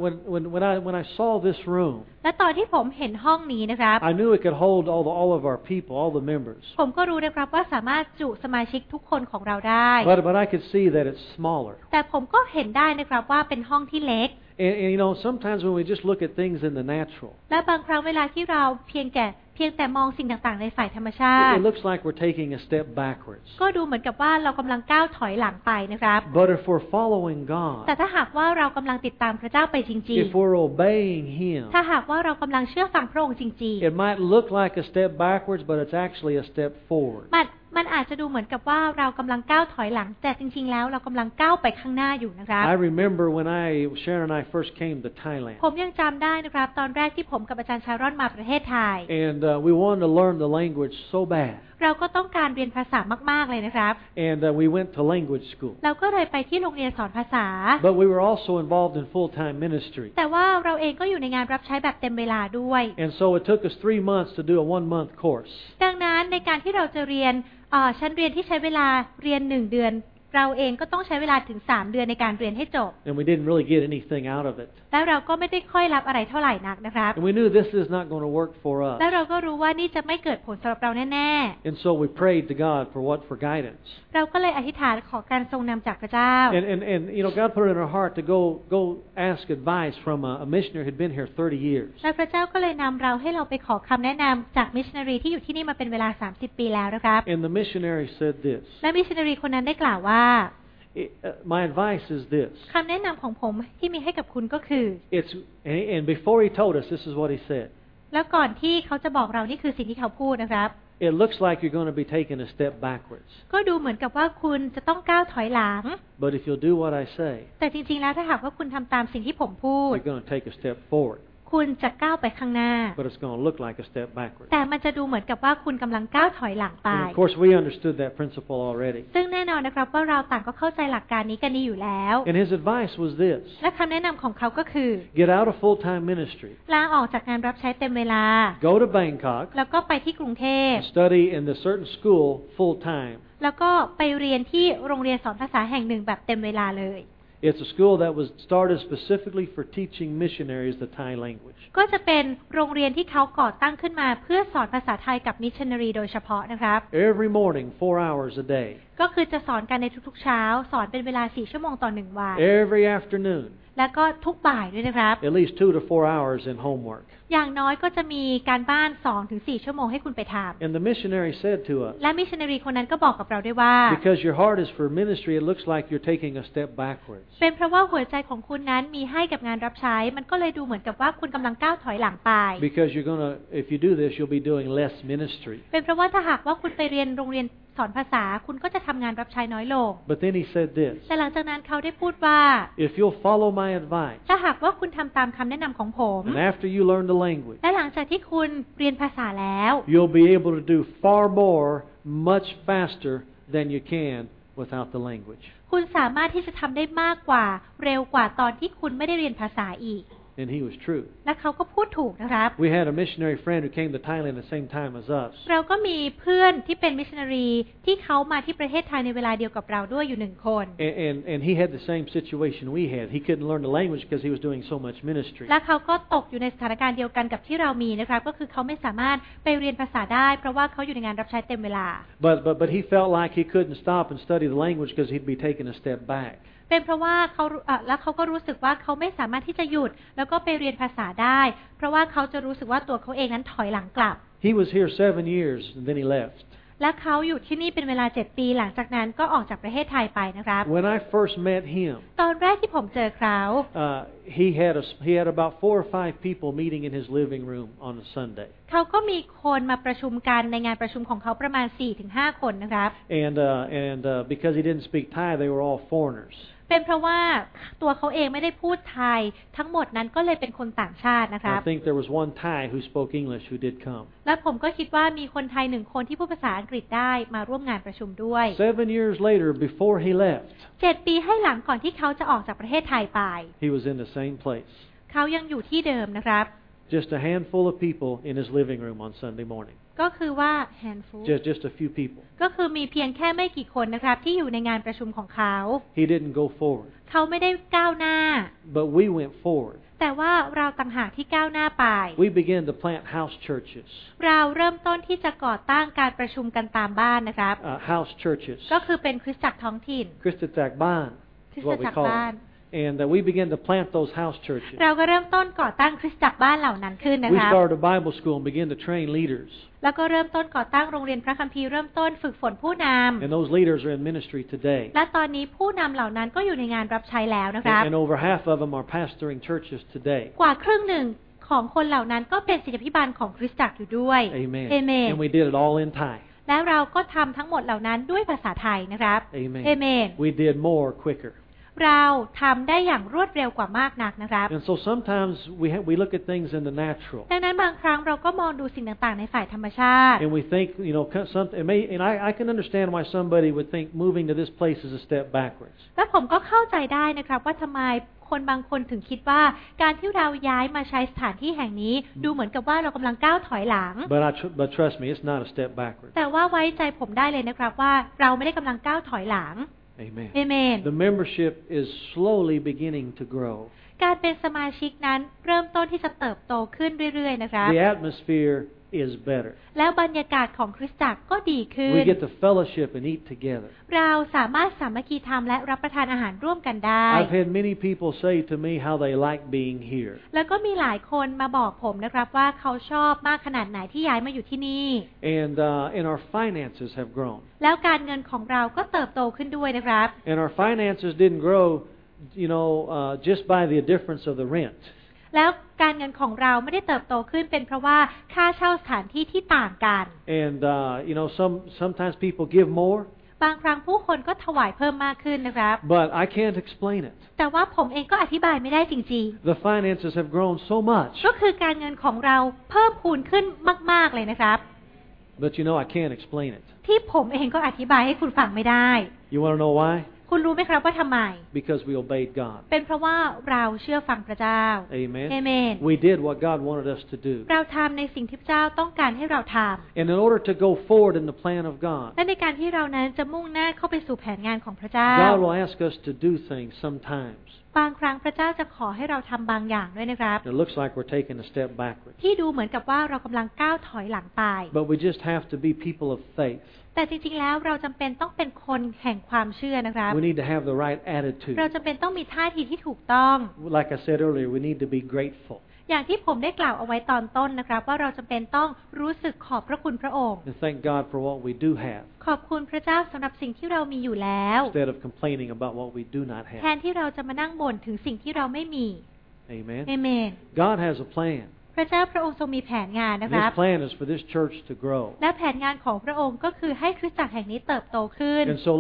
when I saw this room, และตอนที่ผมเห็นห้องนี้นะครับ I knew it could hold all of our people, all the members. ผมก็รู้นะครับว่าสามารถจุสมาชิกทุกคนของเราได้ But I could see that it's smaller. แต่ผมก็เห็นได้นะครับว่าเป็นห้องที่เล็ก And sometimes when we just look at things in the natural, และบางครั้งเวลาที่เราเพียงแต่มองสิ่งต่างๆในฝ่ายธรรมชาติ it looks like we're taking a step backwards. ก็ดูเหมือนกับว่าเรากำลังก้าวถอยหลังไปนะครับ But if we're following God, แต่ถ้าหากว่าเรากำลังติดตามพระเจ้าไปจริง if we're obeying Him, ๆถ้าหากว่าเรากำลังเชื่อฟังพระองค์จริง it might look like a step backwards, but it's actually a step forward. ๆมันอาจจะดูเหมือนกับว่าเรากำลังก้าวถอยหลังแต่จริงๆแล้วเรากำลังก้าวไปข้างหน้าอยู่นะครับ I remember when Sharon and I first came to Thailand. ผมยังจำได้นะครับตอนแรกที่ผมกับอาจารย์ชารอนมาประเทศไทย And we wanted to learn the language so bad. เราก็ต้องการเรียนภาษามากๆเลยนะครับ And we went to language school. เราก็เลยไปที่โรงเรียนสอนภาษา But we were also involved in full-time ministry. แต่ว่าเราเองก็อยู่ในงานรับใช้แบบเต็ม웨ลาด้วย And so it took us 3 months to do a 1-month course. ดังนั้นในการที่เราจะเรียนชั้นเรียนที่ใช้เวลาเรียน1 เดือน เราเองก็ต้องใช้เวลาถึง3 เดือนในการเรียนให้จบ And we didn't really get anything out of it. แล้วเราก็ไม่ได้ค่อยรับอะไรเท่าไหร่นักนะครับ And we knew this is not going to work for us. แล้วเราก็รู้ว่านี่จะไม่เกิดผลสำหรับเราแน่ And so we prayed to God for guidance. ๆเราก็เลยอธิษฐานขอการทรงนำจากพระเจ้า And God put it in our heart to go ask advice from a missionary who had been here 30 years. และพระเจ้าก็เลยนำเราให้เราไปขอคำแนะนำจากมิชชันนารีที่อยู่ที่นี่มาเป็นเวลา30 ปีแล้วนะครับ And the missionary said this. และมิชชันนารีคนนั้นได้กล่าวว่า My advice is this. คำแนะนำของผมที่มีให้กับคุณก็คือ And before he told us, this is what he said. แล้วก่อนที่เขาจะบอกเรานี่คือสิ่งที่เขาพูดนะครับ It looks like you're going to be taking a step backwards. ก็ดูเหมือนกับว่าคุณจะต้องก้าวถอยหลัง But if you'll do what I say, แต่จริงๆแล้วถ้าหากว่าคุณทำตามสิ่งที่ผมพูด you're going to take a step forward. คุณจะก้าวไปข้างหน้า But it's going to look like a step backwards. แต่มันจะดูเหมือนกับว่าคุณกำลังก้าวถอยหลังไป And of course, we understood that principle already. ซึ่งแน่นอนนะครับว่าเราต่างก็เข้าใจหลักการนี้กันดีอยู่แล้ว And his advice was this. และคำแนะนำของเขาก็คือ Get out of full-time ministry. ลาออกจากงานรับใช้เต็มเวลา Go to Bangkok. แล้วก็ไปที่กรุงเทพ Study in the certain school full-time. แล้วก็ไปเรียนที่โรงเรียนสอนภาษาแห่งหนึ่งแบบเต็มเวลาเลย It's a school that was started specifically for teaching missionaries the Thai language. ก็จะเป็นโรงเรียนที่เขาก่อตั้งขึ้นมาเพื่อสอนภาษาไทยกับมิชชันนารีโดยเฉพาะนะครับ Every morning, 4 hours a day. ก็คือจะสอนกันในทุกๆเช้าสอนเป็นเวลา4 ชั่วโมงต่อ1 วัน Every afternoon. แล้วก็ทุกบ่ายด้วยนะครับ At least 2 to 4 hours in homework. อย่างน้อยก็จะมีการบ้าน 2-4 ชั่วโมงให้คุณไปทำ And the missionary said to us, และมิชชันนารีคนนั้นก็บอกกับเราด้วยว่า because your heart is for ministry, it looks like you're taking a step backwards. เป็นเพราะว่าหัวใจของคุณนั้นมีให้กับงานรับใช้ มันก็เลยดูเหมือนกับว่าคุณกำลังก้าวถอยหลังไป Because if you do this, you'll be doing less ministry. เป็นเพราะว่าถ้าหากว่าคุณไปเรียนโรงเรียนสอนภาษาคุณก็จะทำงานรับใช้น้อยลง But then he said this, แต่หลังจากนั้นเขาได้พูดว่า if you'll follow my advice, ถ้าหากว่าคุณทำตามคำแนะนำของผม and after you learn the language, และหลังจากที่คุณเรียนภาษาแล้ว you'll be able to do far more, much faster than you can without the language. คุณสามารถที่จะทำได้มากกว่าเร็วกว่าตอนที่คุณไม่ได้เรียนภาษาอีก And he was true. และเขาก็พูดถูกนะครับ We had a missionary friend who came to Thailand at the same time as us. เราก็มีเพื่อนที่เป็นมิชชันนารีที่เขามาที่ประเทศไทยในเวลาเดียวกับเราด้วยอยู่1 คน And he had the same situation we had. He couldn't learn the language because he was doing so much ministry. และเขาก็ตกอยู่ในสถานการณ์เดียวกันกับที่เรามีนะครับก็คือเขาไม่สามารถไปเรียนภาษาได้เพราะว่าเขาอยู่ในงานรับใช้เต็มเวลา But he felt like he couldn't stop and study the language because he'd be taking a step back. เป็นเพราะว่าเขาก็รู้สึกว่าเขาไม่สามารถที่จะหยุดแล้วก็ไปเรียนภาษาได้เพราะว่าเขาจะรู้สึกว่าตัวเขาเองนั้นถอยหลังกลับ He was here 7 years and then he left. และเขาอยู่ที่นี่เป็นเวลา7 ปีหลังจากนั้นก็ออกจากประเทศไทยไปนะครับ When I first met him, ตอนแรกที่ผมเจอเขา he had about 4 or 5 people meeting in his living room on a Sunday. เขาก็มีคนมาประชุมกันในงานประชุมของเขาประมาณ 4-5 คนนะครับ And because he didn't speak Thai, they were all foreigners. เป็นเพราะว่าตัวเขาเองไม่ได้พูดไทยทั้งหมดนั้นก็เลยเป็นคนต่างชาตินะครับ I think there was one Thai who spoke English who did come. และผมก็คิดว่ามีคนไทย1 คนที่พูดภาษาอังกฤษได้มาร่วมงานประชุมด้วย 7 years later, before he left, 7 ปีให้หลังก่อนที่เขาจะออกจากประเทศไทยไป he was in the same place. เขายังอยู่ที่เดิมนะครับ Just a handful of people in his living room on Sunday morning. ก็คือว่า handful Just a few people. ก็คือมีเพียงแค่ไม่กี่คนนะครับที่อยู่ในงานประชุมของเขา He didn't go forward. เขาไม่ได้ก้าวหน้า But we went forward. แต่ว่าเราต่างหากที่ก้าวหน้าไป We began to plant house churches. เราเริ่มต้นที่จะก่อตั้งการประชุมกันตามบ้านนะครับ House churches. ก็คือเป็นคริสตจักรท้องถิ่น Christatak Ban คริ is สต what we จักร call บ้าน it. And we began to plant those house churches. เราก็เริ่มต้นก่อตั้งคริสตจักรบ้านเหล่านั้นขึ้นนะ We ครับ started a Bible school and began to train leaders. แล้วก็เริ่มต้นก่อตั้งโรงเรียนพระคัมภีร์เริ่มต้นฝึกฝนผู้นำ And those leaders are in ministry today. และตอนนี้ผู้นำเหล่านั้นก็อยู่ในงานรับใช้แล้วนะครับ And over half of them are pastoring churches today. กว่าครึ่งหนึ่งของคนเหล่านั้นก็เป็นศิษยาภิบาลของคริสตจักรอยู่ด้วย Amen. เอเมน And we did it all in Thai. และเราก็ทำทั้งหมดเหล่านั้นด้วยภาษาไทยนะครับ Amen. เอเมน We did more quicker. เราทำได้อย่างรวดเร็วกว่ามากนักนะครับ And so sometimes we look at things in the natural. ดังนั้นบางครั้งเราก็มองดูสิ่งต่างๆในฝ่ายธรรมชาติ And we think, and I can understand why somebody would think moving to this place is a step backwards. และผมก็เข้าใจได้นะครับว่าทำไมคนบางคนถึงคิดว่าการที่เราย้ายมาใช้สถานที่แห่งนี้ดูเหมือนกับว่าเรากำลังก้าวถอยหลัง But trust me, it's not a step backwards. แต่ว่าไว้ใจผมได้เลยนะครับว่าเราไม่ได้กำลังก้าวถอยหลัง Amen. เอเมน The membership is slowly beginning to grow. การเป็นสมาชิกนั้นเริ่มต้นที่จะเติบโตขึ้นเรื่อยๆนะครับ The atmosphere is better. แล้วบรรยากาศของคริสตจักรก็ดีขึ้น We get to fellowship and eat together. เราสามารถสามัคคีธรรมและรับประทานอาหารร่วมกันได้ I've had many people say to me how they like being here. แล้วก็มีหลายคนมาบอกผมนะครับว่าเขาชอบมากขนาดไหนที่ย้ายมาอยู่ที่นี่ And our finances have grown. แล้วการเงินของเราก็เติบโตขึ้นด้วยนะครับ And our finances didn't grow, just by the difference of the rent. แล้วการเงินของเราไม่ได้เติบโตขึ้นเป็นเพราะว่าค่าเช่าสถานที่ที่ต่างกัน And sometimes people give more. บางครั้งผู้คนก็ถวายเพิ่มมากขึ้นนะครับ But I can't explain it. แต่ว่าผมเองก็อธิบายไม่ได้จริง The finances have grown so much. ๆก็คือการเงินของเราเพิ่มพูนขึ้นมากๆเลยนะครับ But I can't explain it. ที่ผมเองก็อธิบายให้คุณฟังไม่ได้ You want to know why? คุณรู้ไหมครับว่าทำไม Because we obeyed God. เป็นเพราะว่าเราเชื่อฟังพระเจ้า Amen. เอเมน We did what God wanted us to do. เราทำในสิ่งที่พระเจ้าต้องการให้เราท And in order to go forward in the plan of ำ God, และในการที่เรานั้นจะมุ่งหน้าเข้าไปสู่แผนงานของพระเจ้า God will ask us to do things sometimes. บางครั้งพระเจ้าจะขอให้เราทำบางอย่างด้วยนะครับ It looks like we're taking a step backwards. ที่ดูเหมือนกับว่าเรากำลังก้าวถอยหลังไป But we just have to be people of faith. แต่จริงๆแล้วเราจำเป็นต้องเป็นคนแห่งความเชื่อนะครับ We need to have the right attitude. เราจำเป็นต้องมีท่าทีที่ถูกต้อง Like I said earlier, we need to be grateful อย่างที่ผมได้กล่าวเอาไว้ตอนต้นนะครับว่าเราจำเป็นต้องรู้สึกขอบพระคุณพระองค์ and thank God for what we do have ขอบคุณพระเจ้าสำหรับสิ่งที่เรามีอยู่แล้ว instead of complaining about what we do not แทน have. ที่เราจะมานั่งบ่นถึงสิ่งที่เราไม่มี Amen. เอเมน God has a plan. พระเจ้าพระองค์ทรงมีแผนงานนะ And ครับ His plan is for this church to grow. และแผนงานของพระองค์ก็คือให้คริสตจักรแห่งนี้เติบโตขึ้น And so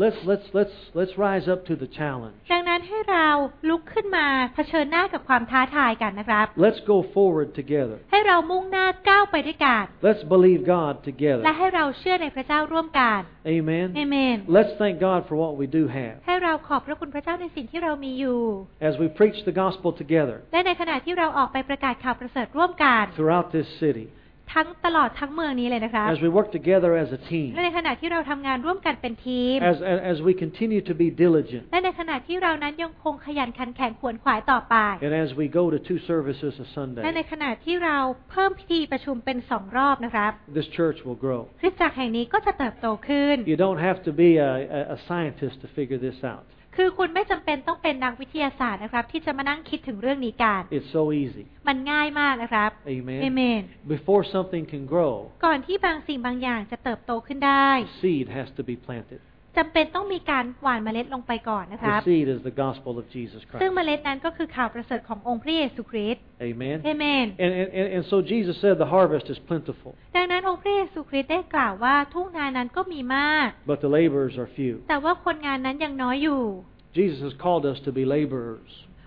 let's rise up to the challenge. ดังนั้นให้เราลุกขึ้นมาเผชิญหน้ากับความท้าทายกันนะครับ Let's go forward together. ให้เรามุ่งหน้าก้าวไปด้วยกัน Let's believe God และ together. ให้เราเชื่อในพระเจ้าร่วมกัน Amen. เอเมน Let's thank God for what we do have. ให้เราขอบพระคุณพระเจ้าในสิ่งที่เรามีอยู่ As we preach the gospel together และในขณะที่เราออกไปประกาศข่าวประเสริฐร่วมกัน throughout this city. ทั้งตลอดทั้งเมืองนี้เลยนะครับ As we work together as a team. และในขณะที่เราทำงานร่วมกันเป็นทีม As we continue to be diligent. และในขณะที่เรานั้นยังคงขยันขันแข็งขวนขวายต่อไป And as we go to 2 services a และใน Sunday, ขณะที่เราเพิ่มพิธีประชุมเป็น2 รอบนะครับ this church will grow. คริสตจักรแห่งนี้ก็จะเติบโตขึ้น You don't have to be a scientist to figure this out. คือคุณไม่จำเป็นต้องเป็นนักวิทยาศาสตร์นะครับที่จะมานั่งคิดถึงเรื่องนี้กัน It's so easy. มันง่ายมากนะครับ Amen. เอเมน Before something can grow, ก่อนที่บางสิ่งบางอย่างจะเติบโตขึ้นได้ seed has to be planted. จำเป็นต้องมีการหว่านเมล็ดลงไปก่อนนะครับ The seed is the gospel of Jesus ซึ่ง Christ. เมล็ดนั้นก็คือข่าวประเสริฐขององค์พระเยซูคริสต์ Amen. เอเมน And so Jesus said the harvest is plentiful, ดังนั้นองค์พระเยซูคริสต์ได้กล่าวว่าทุ่งนานั้นก็มีมาก but the laborers are few. แต่ว่าคนงานนั้นยังน้อยอยู่ Jesus has called us to be laborers.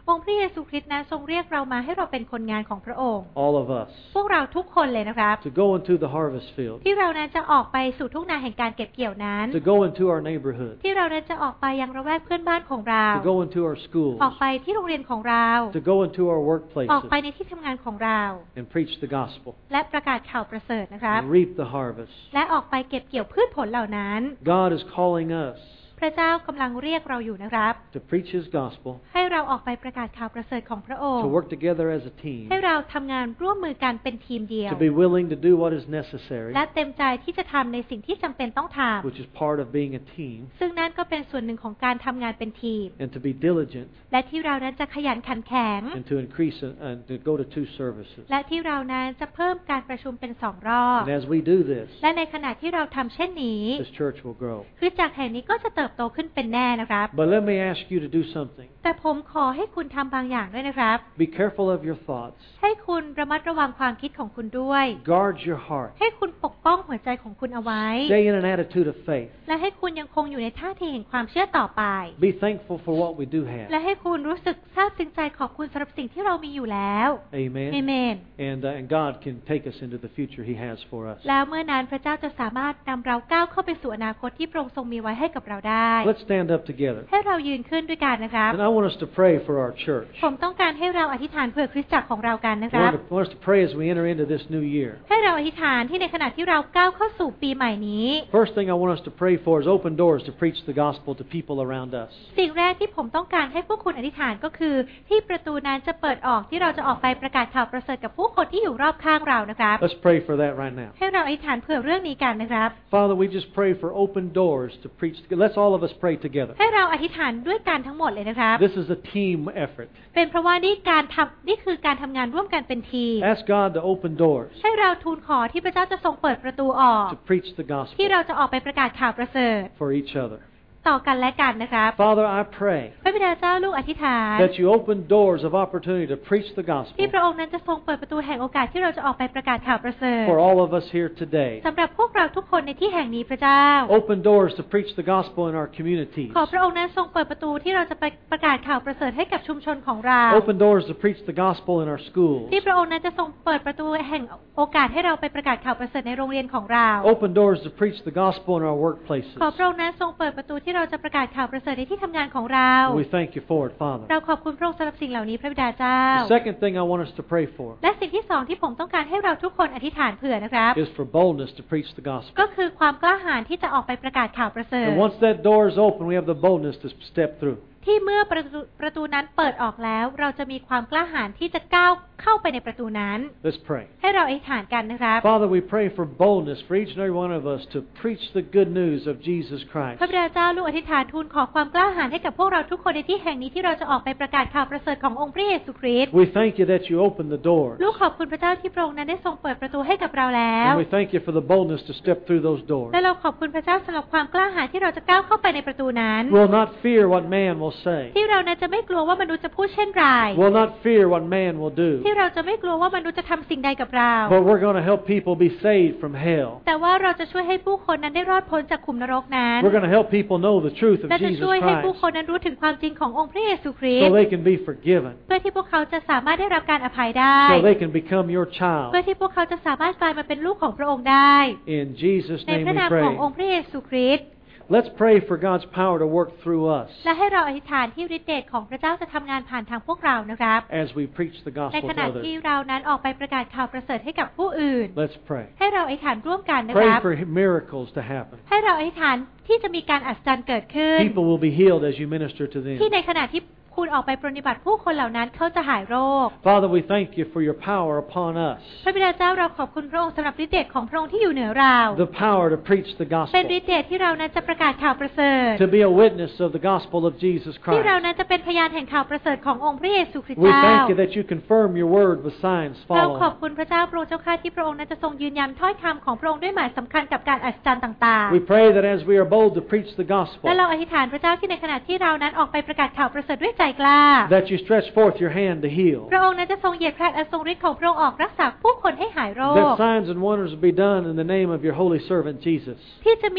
องค์พระเยซูคริสต์นั้นทรงเรียกเรามาให้เราเป็นคนงานของพระองค์ all of us, พวกเราทุกคนเลยนะครับ to go into the harvest field, ที่เรานั้นจะออกไปสู่ทุ่งนาแห่งการเก็บเกี่ยวนั้น to go into our neighborhood, ที่เรานั้นจะออกไปยังระแวกเพื่อนบ้านของเรา to go into our schools, ออกไปที่โรงเรียนของเรา to go into our ออกไป workplaces ในที่ทำงานของเรา and preach the gospel และประกาศข่าวประเสริฐนะครับ and reap the harvest. และออกไปเก็บเกี่ยวพืชผลเหล่านั้น God is calling us พระเจ้ากำลังเรียกเราอยู่นะครับ to preach His gospel, ให้เราออกไปประกาศข่าวประเสริฐของพระองค์ to work together as a team, ให้เราทำงานร่วมมือกันเป็นทีมเดียว to be willing to do what is necessary, และเต็มใจที่จะทำในสิ่งที่จำเป็นต้องท which is part of being a team, ำซึ่งนั่นก็เป็นส่วนหนึ่งของการทำงานเป็นทีม and to be diligent และที่เรานั้นจะขยันขันแข็ง and to increase and to go to 2 services. และที่เรานั้นจะเพิ่มการประชุมเป็น2 รอบ And as we do this, และในขณะที่เราทำเช่นนี้ this church will grow. คริสตจักรแห่งนี้ก็จะเติบโตขึ้นเป็นแน่นะครับ But let me ask you to do something. แต่ผมขอให้คุณทำบางอย่างด้วยนะครับ Be careful of your thoughts. ให้คุณระมัดระวังความคิดของคุณด้วย Guard your heart. ให้คุณปกป้องหัวใจของคุณเอาไว้ Stay in an attitude of faith. และให้คุณยังคงอยู่ในท่าทีแห่งความเชื่อต่อไป Be thankful for what we do have. และให้คุณรู้สึกซาบซึ้งใจขอบคุณสำหรับสิ่งที่เรามีอยู่แล้ว Amen. เอเมน And God can take us into the future He has for us. แล้วเมื่อนั้นพระเจ้าจะสามารถนำเราก้าวเข้าไปสู่อนาคตที่พระองค์ทรงมีไว้ให้กับเราได้ Let's stand up together. ให้เรายืนขึ้นด้วยกันนะครับ And I want us to pray for our church. ผมต้องการให้เราอธิษฐานเพื่อคริสตจักรของเรากันนะ I ครับ want us to pray as we enter into this new year. ให้เราอธิษฐานที่ในขณะที่เราก้าวเข้าสู่ปีใหม่นี้ First thing I want us to pray for is open doors to preach the gospel to people around us. สิ่งแรกที่ผมต้องการให้พวกคุณอธิษฐานก็คือที่ประตูนั้นจะเปิดออกที่เราจะออกไปประกาศข่าวประเสริฐกับผู้คนที่อยู่รอบข้างเรานะครับ Let's pray for that right now. ให้เราอธิษฐานเพื่อเรื่องนี้กันนะครับ Father, we just pray for open doors to preach. Let's all of us pray together. ให้เราอธิษฐานด้วยกันทั้งหมดเลยนะครับ This is a team effort. เป็นเพราะว่านี่คือการทำงานร่วมกันเป็นทีม Ask God to open doors ให้เราทูลขอที่พระเจ้าจะทรงเปิดประตูออก to preach the ที่ gospel เราจะออกไปประกาศข่าวประเสริฐ for each other. ต่อกันและกันนะครับ Father, I pray พระบิดาเจ้าลูกอธิษฐาน that you open doors of opportunity to preach the ที่ gospel พระองค์นั้นจะทรงเปิดประตูแห่งโอกาสที่เราจะออกไปประกาศข่าวประเสริฐ for all of us here today. สำหรับพวกเราทุกคนในที่แห่งนี้พระเจ้า Open doors to preach the gospel in our communities. ขอพระองค์นั้นทรงเปิดประตูที่เราจะไปประกาศข่าวประเสริฐให้กับชุมชนของเรา Open doors to preach the gospel in our schools. ที่พระองค์นั้นจะทรงเปิดประตูแห่งโอกาสให้เราไปประกาศข่าวประเสริฐในโรงเรียนของเรา Open doors to preach the gospel in our workplaces. ขอพระองค์นั้นทรงเปิดประตูที่เราจะประกาศข่าวประเสริฐในที่ทำงานของเรา We thank you for it, Father. เราขอบคุณพระองค์สำหรับสิ่งเหล่านี้พระบิดาเจ้า The second thing I want us to pray for และสิ่งที่สองที่ผมต้องการให้เราทุกคนอธิษฐานเผื่อนะครับ is for boldness to preach the gospel. ก็คือความกล้าหาญที่จะออกไปประกาศข่าวประเสริฐ And once that door is open, we have the boldness to step through. ที่เมื่อประตูนั้นเปิดออกแล้ว เราจะมีความกล้าหาญที่จะก้าวเข้าไปในประตูนั้น Let's pray. ให้เราอธิษฐานกันนะครับ Father, we pray for boldness for each and every one of us to preach the good news of Jesus พ Christ. ระบิดาเจ้าลูกอธิษฐานทูลขอความกล้าหาญให้กับพวกเราทุกคนในที่แห่งนี้ที่เราจะออกไปประกาศข่าวประเสริฐขององค์พระเยซูคริสต์ We thank you that you opened the door. ลูกขอบคุณพระเจ้าที่พระองค์นั้นได้ทรงเปิดประตูให้กับเราแล้ว And we thank you for the boldness to step through those doors. และเราขอบคุณพระเจ้าสำหรับความกล้าหาญที่เราจะก้าวเข้าไปในประตูนั้น We'll not fear what man will say. ที่เรานั้นจะไม่กลัวว่ามนุษย์จะพูดเช่นไร We'll not fear what man will do. ที่เราจะไม่กลัวว่ามนุษย์จะทำสิ่งใดกับเรา But we're going to help people be saved from hell. แต่ว่าเราจะช่วยให้ผู้คนนั้นได้รอดพ้นจากขุมนรกนั้น We're going to help people know the truth of และจะ Jesus ช่วยให้ผู้ Christ คนนั้นรู้ถึงความจริงขององค์พระเยซูคริส so ต์ they can be forgiven, เพื่อที่พวกเขาจะสามารถได้รับการอภัยได้ so they can become your เพื่อ child. ที่พวกเขาจะสามารถกลายมาเป็นลูกของพระองค์ได้ In Jesus' ใน name พระ we นามขององค์ pray. พระเยซูคริสต์ Let's pray for God's power to work through us และให้เราอธิษฐานที่ฤทธิ์เดชของพระเจ้าจะทำงานผ่านทางพวกเรานะครับ as we preach the ใน gospel ข to ณะ others. ที่เรานั้นออกไปประกาศข่าวประเสริฐให้กับผู้อื่น Let's pray. ให้เราอธิษฐานร่วมกันนะค Pray รับ for miracles to happen. ให้เราอธิษฐานที่จะมีการอัศจรรย์เกิดขึ้น People will be healed as you minister to them. ที่ในขณะที่คุณออกไปปรนนิบัติผู้คนเหล่านั้นเขาจะหายโรค Father, we thank you for your power upon us. พระบิดาเจ้าเราขอบคุณพระองค์สำหรับฤทธิ์เดชของพระองค์ที่อยู่เหนือเรา The power to preach the เป็น gospel. ฤทธิ์เดชที่เรานั้นจะประกาศข่าวประเสริฐ To be a witness of the gospel of Jesus ที่เรา Christ. นั้นจะเป็นพยานแห่งข่าวประเสริฐขององค์พระเยซูคริสต์ We เจ้า thank you that you confirm your word with signs เราขอบ following. คุณพระเจ้าพระองค์เจ้าข้าที่พระองค์นั้นจะทรงยืนยันถ้อยคำของพระองค์ด้วยหมายสำคัญกับการอัศจรรย์ต่าง We pray that as we are bold to preach the ๆ gospel, และเราอธิษฐานพระเจ้าที่ในขณะที่เรานั้นออกไปประกาศข่าวประเสริฐด้วยใจกล้า that you stretch forth your hand to heal. พระองค์นั้นจะทรงเหยียดแพร่อันทรงฤทธิ์ของพระองค์ออกรักษาผู้คนให้หายโรค That signs and wonders will be done in the name of your holy servant Jesus. ที่จะมี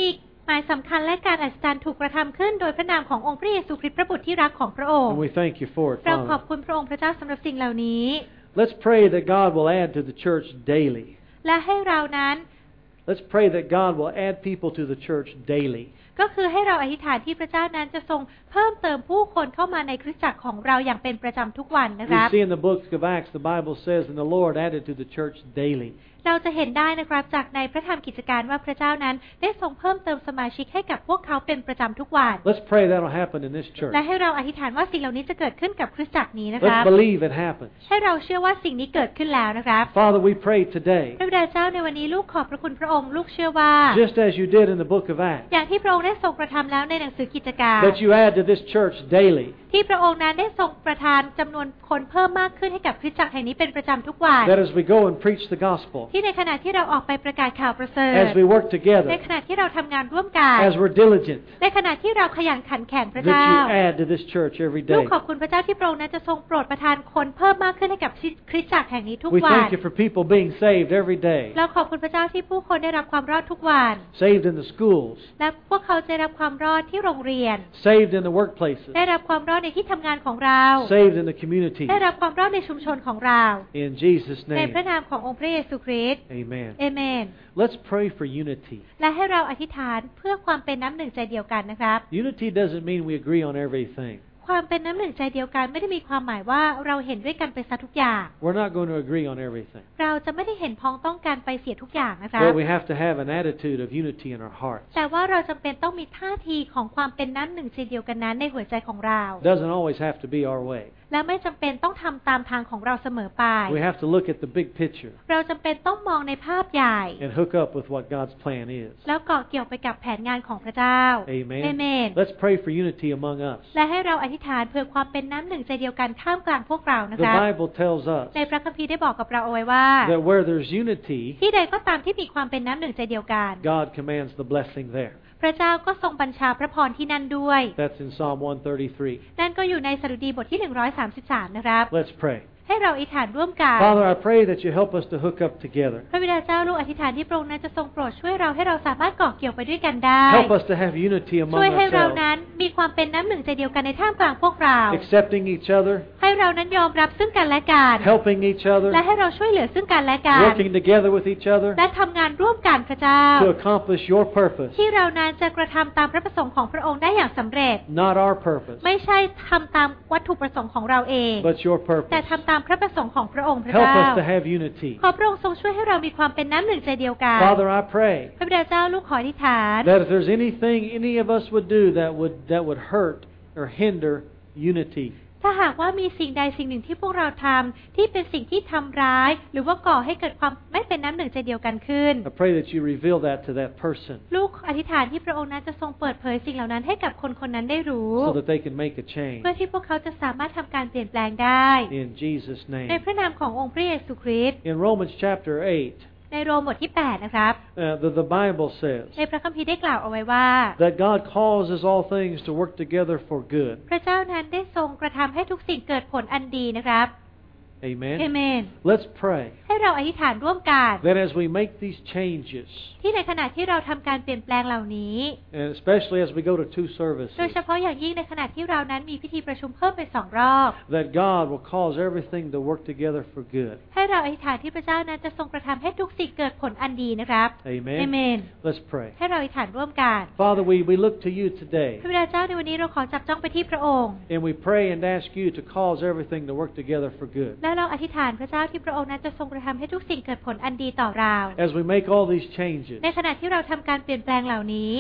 หมายสำคัญและการอัศจรรย์ถูกกระทำขึ้นโดยพระนามขององค์พระเยซูคริสต์พระบุตรที่รักของพระองค์ And we thank you for it, เราขอบ Father. คุณพระองค์พระเจ้าสำหรับสิ่งเหล่านี้ Let's pray that God will add to the church daily. และให้เรานั้น Let's pray that God will add people to the church daily. ก็คือให้เราอธิษฐานที่พระเจ้านั้นจะทรงเพิ่มเติมผู้คนเข้ามาในคริสตจักรของเราอย่างเป็นประจำทุกวันนะค We รับ see in the book of Acts, the Bible says, and the Lord added to the church daily. เราจะเห็นได้นะครับจากในพระธรรมกิจการว่าพระเจ้านั้นได้ทรงเพิ่มเติมสมาชิกให้กับพวกเขาเป็นประจำทุกวัน Let's pray that'll happen in this church. และให้เราอธิษฐานว่าสิ่งเหล่านี้จะเกิดขึ้นกับคริสตจักรนี้นะครับ Let's believe it happens. ให้เราเชื่อว่าสิ่งนี้เกิดขึ้นแล้วนะครับ Father, we pray today, พระบิดาเจ้าในวันนี้ลูกขอบพระคุณพระองค์ลูกเชื่อว่า just as you did in the book of Acts, อย่างที่พระองค์ได้ทรงกระทำแล้วในหนังสือกิจการ that you add to this church daily. ที่พระองค์นั้นได้ทรงประทานจำนวนคนเพิ่มมากขึ้นให้กับคริสตจักรแห่งนี้เป็นประจำทุกวัน That as we go and preach the gospel, ที่ในขณะที่เราออกไปประกาศข่าวประเสริฐ as we work ใน together, ขณะที่เราทำงานร่วมกัน as we're diligent, ในขณะที่เราขยันขันแข็งพระ that เจ้า you add to this church every ลูก day. ขอบคุณพระเจ้าที่พระองค์นั้นจะทรงโปรดประทานคนเพิ่มมากขึ้นให้กับคริสตจักรแห่งนี้ทุก We วัน thank you for people being saved every day, เราขอบคุณพระเจ้าที่ผู้คนได้รับความรอดทุกวัน saved in the schools, และพวกเขาได้รับความรอดที่โรงเรียน saved in the workplaces, ได้รับความรอดในที่ทำงานของเรา saved in the community. ได้รับความรอดในชุมชนของเรา In Jesus' ใน name, พระนามขององค์พระเยซูคริสต์ amen. เอเมน Let's pray for unity. และให้เราอธิษฐานเพื่อความเป็นน้ำหนึ่งใจเดียวกันนะครับ Unity doesn't mean we agree on everything. ความเป็นน้ำหนึ่งใจเดียวกันไม่ได้มีความหมายว่าเราเห็นด้วยกันไปซะทุกอย่าง We're not going to agree on everything. เราจะไม่ได้เห็นพ้องต้องกันไปเสียทุกอย่างนะครับ But we have to have an attitude of unity in our hearts. แต่ว่าเราจำเป็นต้องมีท่าทีของความเป็นน้ำหนึ่งใจเดียวกันนั้นในหัวใจของเรา It doesn't always have to be our way. และไม่จำเป็นต้องทำตามทางของเราเสมอไป We have to look at the big picture เราจำเป็นต้องมองในภาพใหญ่ and hook up with what God's plan is. แล้วเกาะเกี่ยวไปกับแผนงานของพระเจ้า Amen. เอเมน Let's pray for unity among us. และให้เราอธิษฐานเพื่อความเป็นน้ำหนึ่งใจเดียวกันท่ามกลางพวกเรานะ The คะ Bible tells us ในพระคัมภีร์ได้บอกกับเราเอาไว้ว่า that where there's unity, ที่ใดก็ตามที่มีความเป็นน้ำหนึ่งใจเดียวกัน God commands the blessing there. พระเจ้าก็ทรงบัญชาพระพรที่นั่นด้วย That's in Psalm 133. นั่นก็อยู่ในสดุดีบทที่133นะครับ Let's pray. ให้เราอธิษฐานร่วมกัน Father, I pray that you help us to hook up together. พระบิดาเจ้าลูกอธิษฐานที่พระองค์นั้นจะทรงโปรดช่วยเราให้เราสามารถเกาะเกี่ยวไปด้วยกันได้ Help us to have unity ช่ among วยให้เรา ourselves, นั้นมีความเป็นน้ำหนึ่งใจเดียวกันในท่ามกลางพวกเรา accepting each other, ให้เรานั้นยอมรับซึ่งกันและกัน helping each other, และให้เราช่วยเหลือซึ่งกันและกัน working together with each other และทำงานร่วมกันพระเจ้า to accomplish your purpose, ที่เรานั้นจะกระทำตามพระประสงค์ของพระองค์ได้อย่างสำเร็จ not our purpose, ไม่ใช่ทำตามวัตถุประสงค์ของเราเอง but your แต่ purpose. ทำตามพระประสงค์ของพระองค์พระ Help เจ้า us to have unity. ขอพระองค์ทรงช่วยให้เรามีความเป็นน้ำหนึ่งใจเดียวกัน Father, I pray พระบิดาเจ้าลูกขออธิษฐาน that if there's anything any of us would do that would hurt or hinder unity, ถ้าหากว่ามีสิ่งใดสิ่งหนึ่งที่พวกเราทำที่เป็นสิ่งที่ทำร้าย หรือว่าก่อให้เกิดความไม่เป็นน้ำหนึ่งใจเดียวกันขึ้น I pray that you reveal that to that person ลูกอธิษฐานที่พระองค์นั้นจะทรงเปิดเผยสิ่งเหล่านั้นให้กับคนคนนั้นได้รู้ so that they can make a change. เพื่อที่พวกเขาจะสามารถทำการเปลี่ยนแปลงได้ In Jesus' ใน name. พระนามขององค์พระเยซูคริสต์ In Romans chapter 8, ในโรมบทที่8นะครับ the Bible says ในพระคัมภีร์ได้กล่าวเอาไว้ว่า that God causes all things to work together for good. พระเจ้านั้นได้ทรงกระทำให้ทุกสิ่งเกิดผลอันดีนะครับ Amen. เอเมน Let's pray ให้เราอธิษฐานร่วมกัน that as we make these changes, ที่ในขณะที่เราทำการเปลี่ยนแปลงเหล่านี้ and especially as we go to 2 services, โดยเฉพาะอย่างยิ่งในขณะที่เรานั้นมีพิธีประชุมเพิ่มเป็น2 รอบ that God will cause everything to work together for good. ให้เราอธิษฐานที่พระเจ้านั้นจะทรงกระทำให้ทุกสิ่งเกิดผลอันดีนะครับเอ Amen. เมน Let's pray. ให้เราอธิษฐานร่วมกัน Father, we look to you today, พระบิดาเจ้าในวันนี้เราขอจับจ้องไปที่พระองค์ and we pray and ask you to cause everything to work together for good. และเราอธิษฐานพระเจ้าที่พระองค์นั้นจะทรงกระทำให้ทุกสิ่งเกิดผลอันดีต่อเรา As we make all these changes, ในขณะที่เราทำการเปลี่ยนแปลงเหล่านี้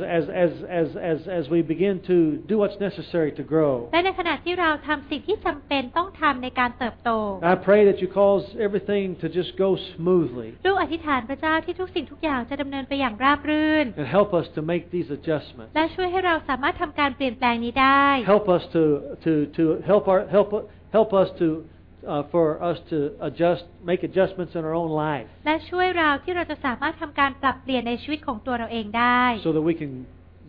as we begin to do what's necessary to grow, และในขณะที่เราทำสิ่งที่จำเป็นต้องทำในการเติบโต I pray that you cause everything to just go smoothly ลูกอธิษฐานพระเจ้าที่ทุกสิ่งทุกอย่างจะดำเนินไปอย่างราบรื่น and help us to make these adjustments. และช่วยให้เราสามารถทำการเปลี่ยนแปลงนี้ได้ Help us for us to make adjustments in our own life และช่วยเราที่เราจะสามารถทำการปรับเปลี่ยนในชีวิตของตัวเราเองได้ so that we can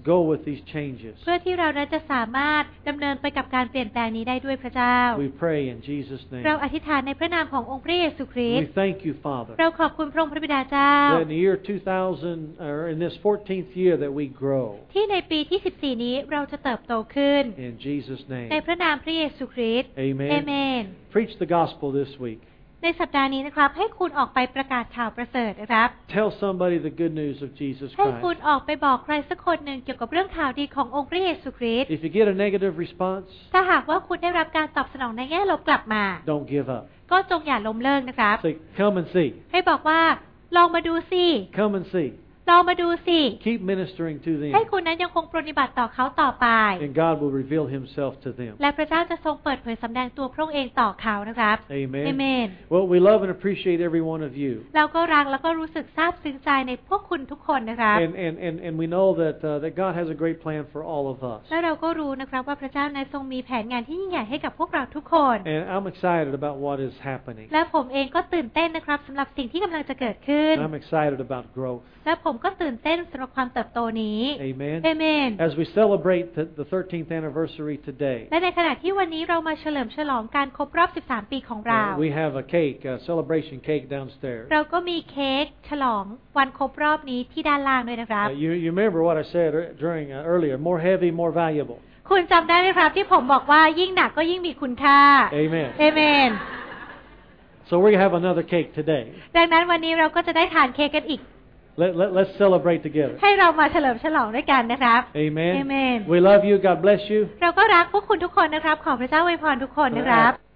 go with these changes. เพื่อที่เรานั้นจะสามารถดำเนินไปกับการเปลี่ยนแปลงนี้ได้ด้วยพระเจ้า We pray in Jesus' เรา name. อธิษฐานในพระนามขององค์พระเยซูคริส We ต์ thank you, Father, เราขอบคุณพระองค์พระบิดาเจ้า that in the year 2000, or in this 14th year, that we grow. ที่ในปีที่ 14 นี้เราจะเติบโตขึ้น In Jesus' ใน name. พระนามพระเยซูคริสต์ Amen. เอเมน Preach the gospel this week. ในสัปดาห์นี้นะครับให้คุณออกไปประกาศข่าวประเสริฐนะครับ Tell somebody the good news of Jesus ให้คุณ Christ. ออกไปบอกใครสักคนหนึ่งเกี่ยวกับเรื่องข่าวดีขององค์พระเยซูคริสต์ If you get a negative response, ถ้าหากว่าคุณได้รับการตอบสนองในแง่ลบกลับมา don't give up. ก็จงอย่าล้มเลิกนะครับ Say, come and see. ให้บอกว่าลองมาดูสิ Come and see. ลองมาดูสิ Keep ministering to ให้ them, คุณนั้นยังคงปฏิบัติต่อเขาต่อไป and God will reveal Himself to them. และพระเจ้าจะทรงเปิดเผยสำแดงตัวพระองค์เองต่อเขานะครับเอ Amen. เมน Well, we love and appreciate every one of you. เราก็รักแล้วก็รู้สึกซาบซึ้งใจในพวกคุณทุกคนนะครับ And we know that God has a great plan for all of us. และเราก็รู้นะครับว่าพระเจ้านั้นทรงมีแผนงานที่ยิ่งใหญ่ให้กับพวกเราทุกคน And I'm excited about what is happening. และผมเองก็ตื่นเต้นนะครับสำหรับสิ่งที่กำลังจะเกิดขึ้น I'm excited about growth. และผมก็ตื่นเต้นสำหรับความเติบโตนี้ Amen. เอเมน As we celebrate the 13th anniversary today, และในขณะที่วันนี้เรามาเฉลิมฉลองการครบรอบ 13 ปีของเรา we have a cake, a celebration cake downstairs. เราก็มีเค้กฉลองวันครบรอบนี้ที่ด้านล่างด้วยนะครับ You remember what I said during earlier, more heavy, more valuable. คุณจำได้ไหมครับที่ผมบอกว่ายิ่งหนักก็ยิ่งมีคุณค่า Amen. เอเมน So we're going to have another cake today. ดังนั้นวันนี้เราก็จะได้ทานเค้กกันอีก Let's celebrate together. ให้เรามาเฉลิมฉลองด้วยกันนะครับ Amen. Amen. We love you. God bless you. เราก็รักพวกคุณทุกคนนะครับ ขอพระเจ้าอวยพรทุกคนนะครับ